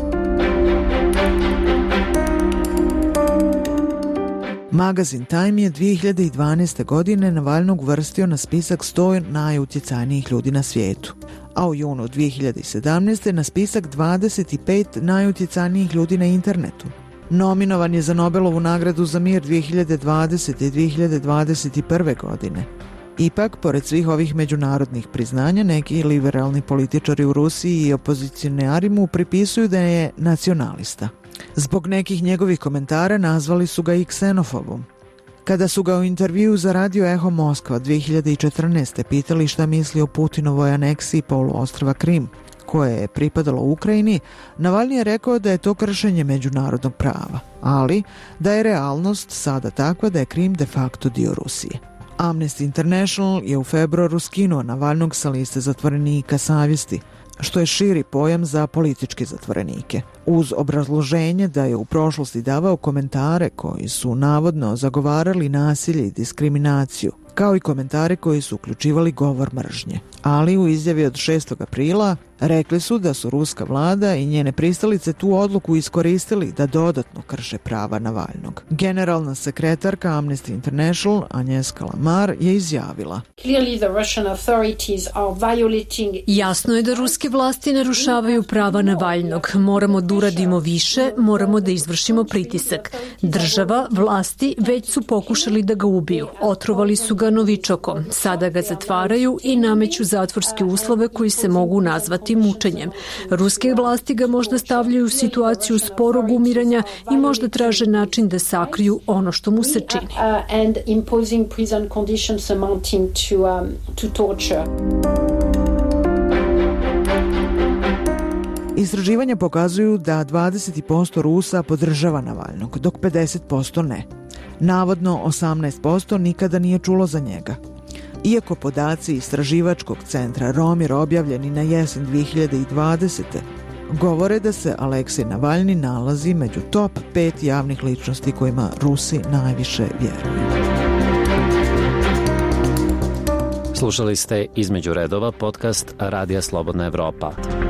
Magazin Time je dvije hiljade dvanaeste. godine Navalnog uvrstio na spisak sto najutjecajnijih ljudi na svijetu, a u junu dvije hiljade sedamnaeste. na spisak dvadeset pet najutjecajnijih ljudi na internetu. Nominovan je za Nobelovu nagradu za mir dvije hiljade dvadesete. i dvije hiljade dvadeset prve. godine. Ipak, pored svih ovih međunarodnih priznanja, neki liberalni političari u Rusiji i opozicionari mu pripisuju da je nacionalista. Zbog nekih njegovih komentara nazvali su ga i ksenofobom. Kada su ga u intervju za radio Eho Moskva dvije hiljade četrnaeste. pitali šta misli o Putinovoj aneksiji poluostrva Krim, koje je pripadalo Ukrajini, Navalni je rekao da je to kršenje međunarodnog prava, ali da je realnost sada takva da je Krim de facto dio Rusije. Amnesty International je u februaru skinuo Navalnog sa liste zatvorenika savjesti, što je širi pojam za političke zatvorenike, uz obrazloženje da je u prošlosti davao komentare koji su navodno zagovarali nasilje i diskriminaciju, kao i komentare koji su uključivali govor mržnje. Ali u izjavi od šestog aprila rekli su da su ruska vlada i njene pristalice tu odluku iskoristili da dodatno krše prava Navalnog. Generalna sekretarka Amnesty International Agnieszka Lamar je izjavila: Jasno je da ruske vlasti narušavaju prava Navalnog. Moramo da uradimo više, moramo da izvršimo pritisak. Država, vlasti već su pokušali da ga ubiju. Otrovali su ga novičokom. Sada ga zatvaraju i nameću zatvorske uslove koji se mogu nazvati mučenjem. Ruske vlasti ga možda stavljaju u situaciju sporog umiranja i možda traže način da sakriju ono što mu se čini. Istraživanja pokazuju da dvadeset posto Rusa podržava Navalnog, dok pedeset posto ne. Navodno osamnaest posto nikada nije čulo za njega. Iako podaci istraživačkog centra Romir objavljeni na jesen dve hiljade dvadesete govore da se Aleksej Navalni nalazi među top pet javnih ličnosti kojima Rusi najviše vjeruju. Slušali ste Između redova podcast Radija Slobodna Evropa.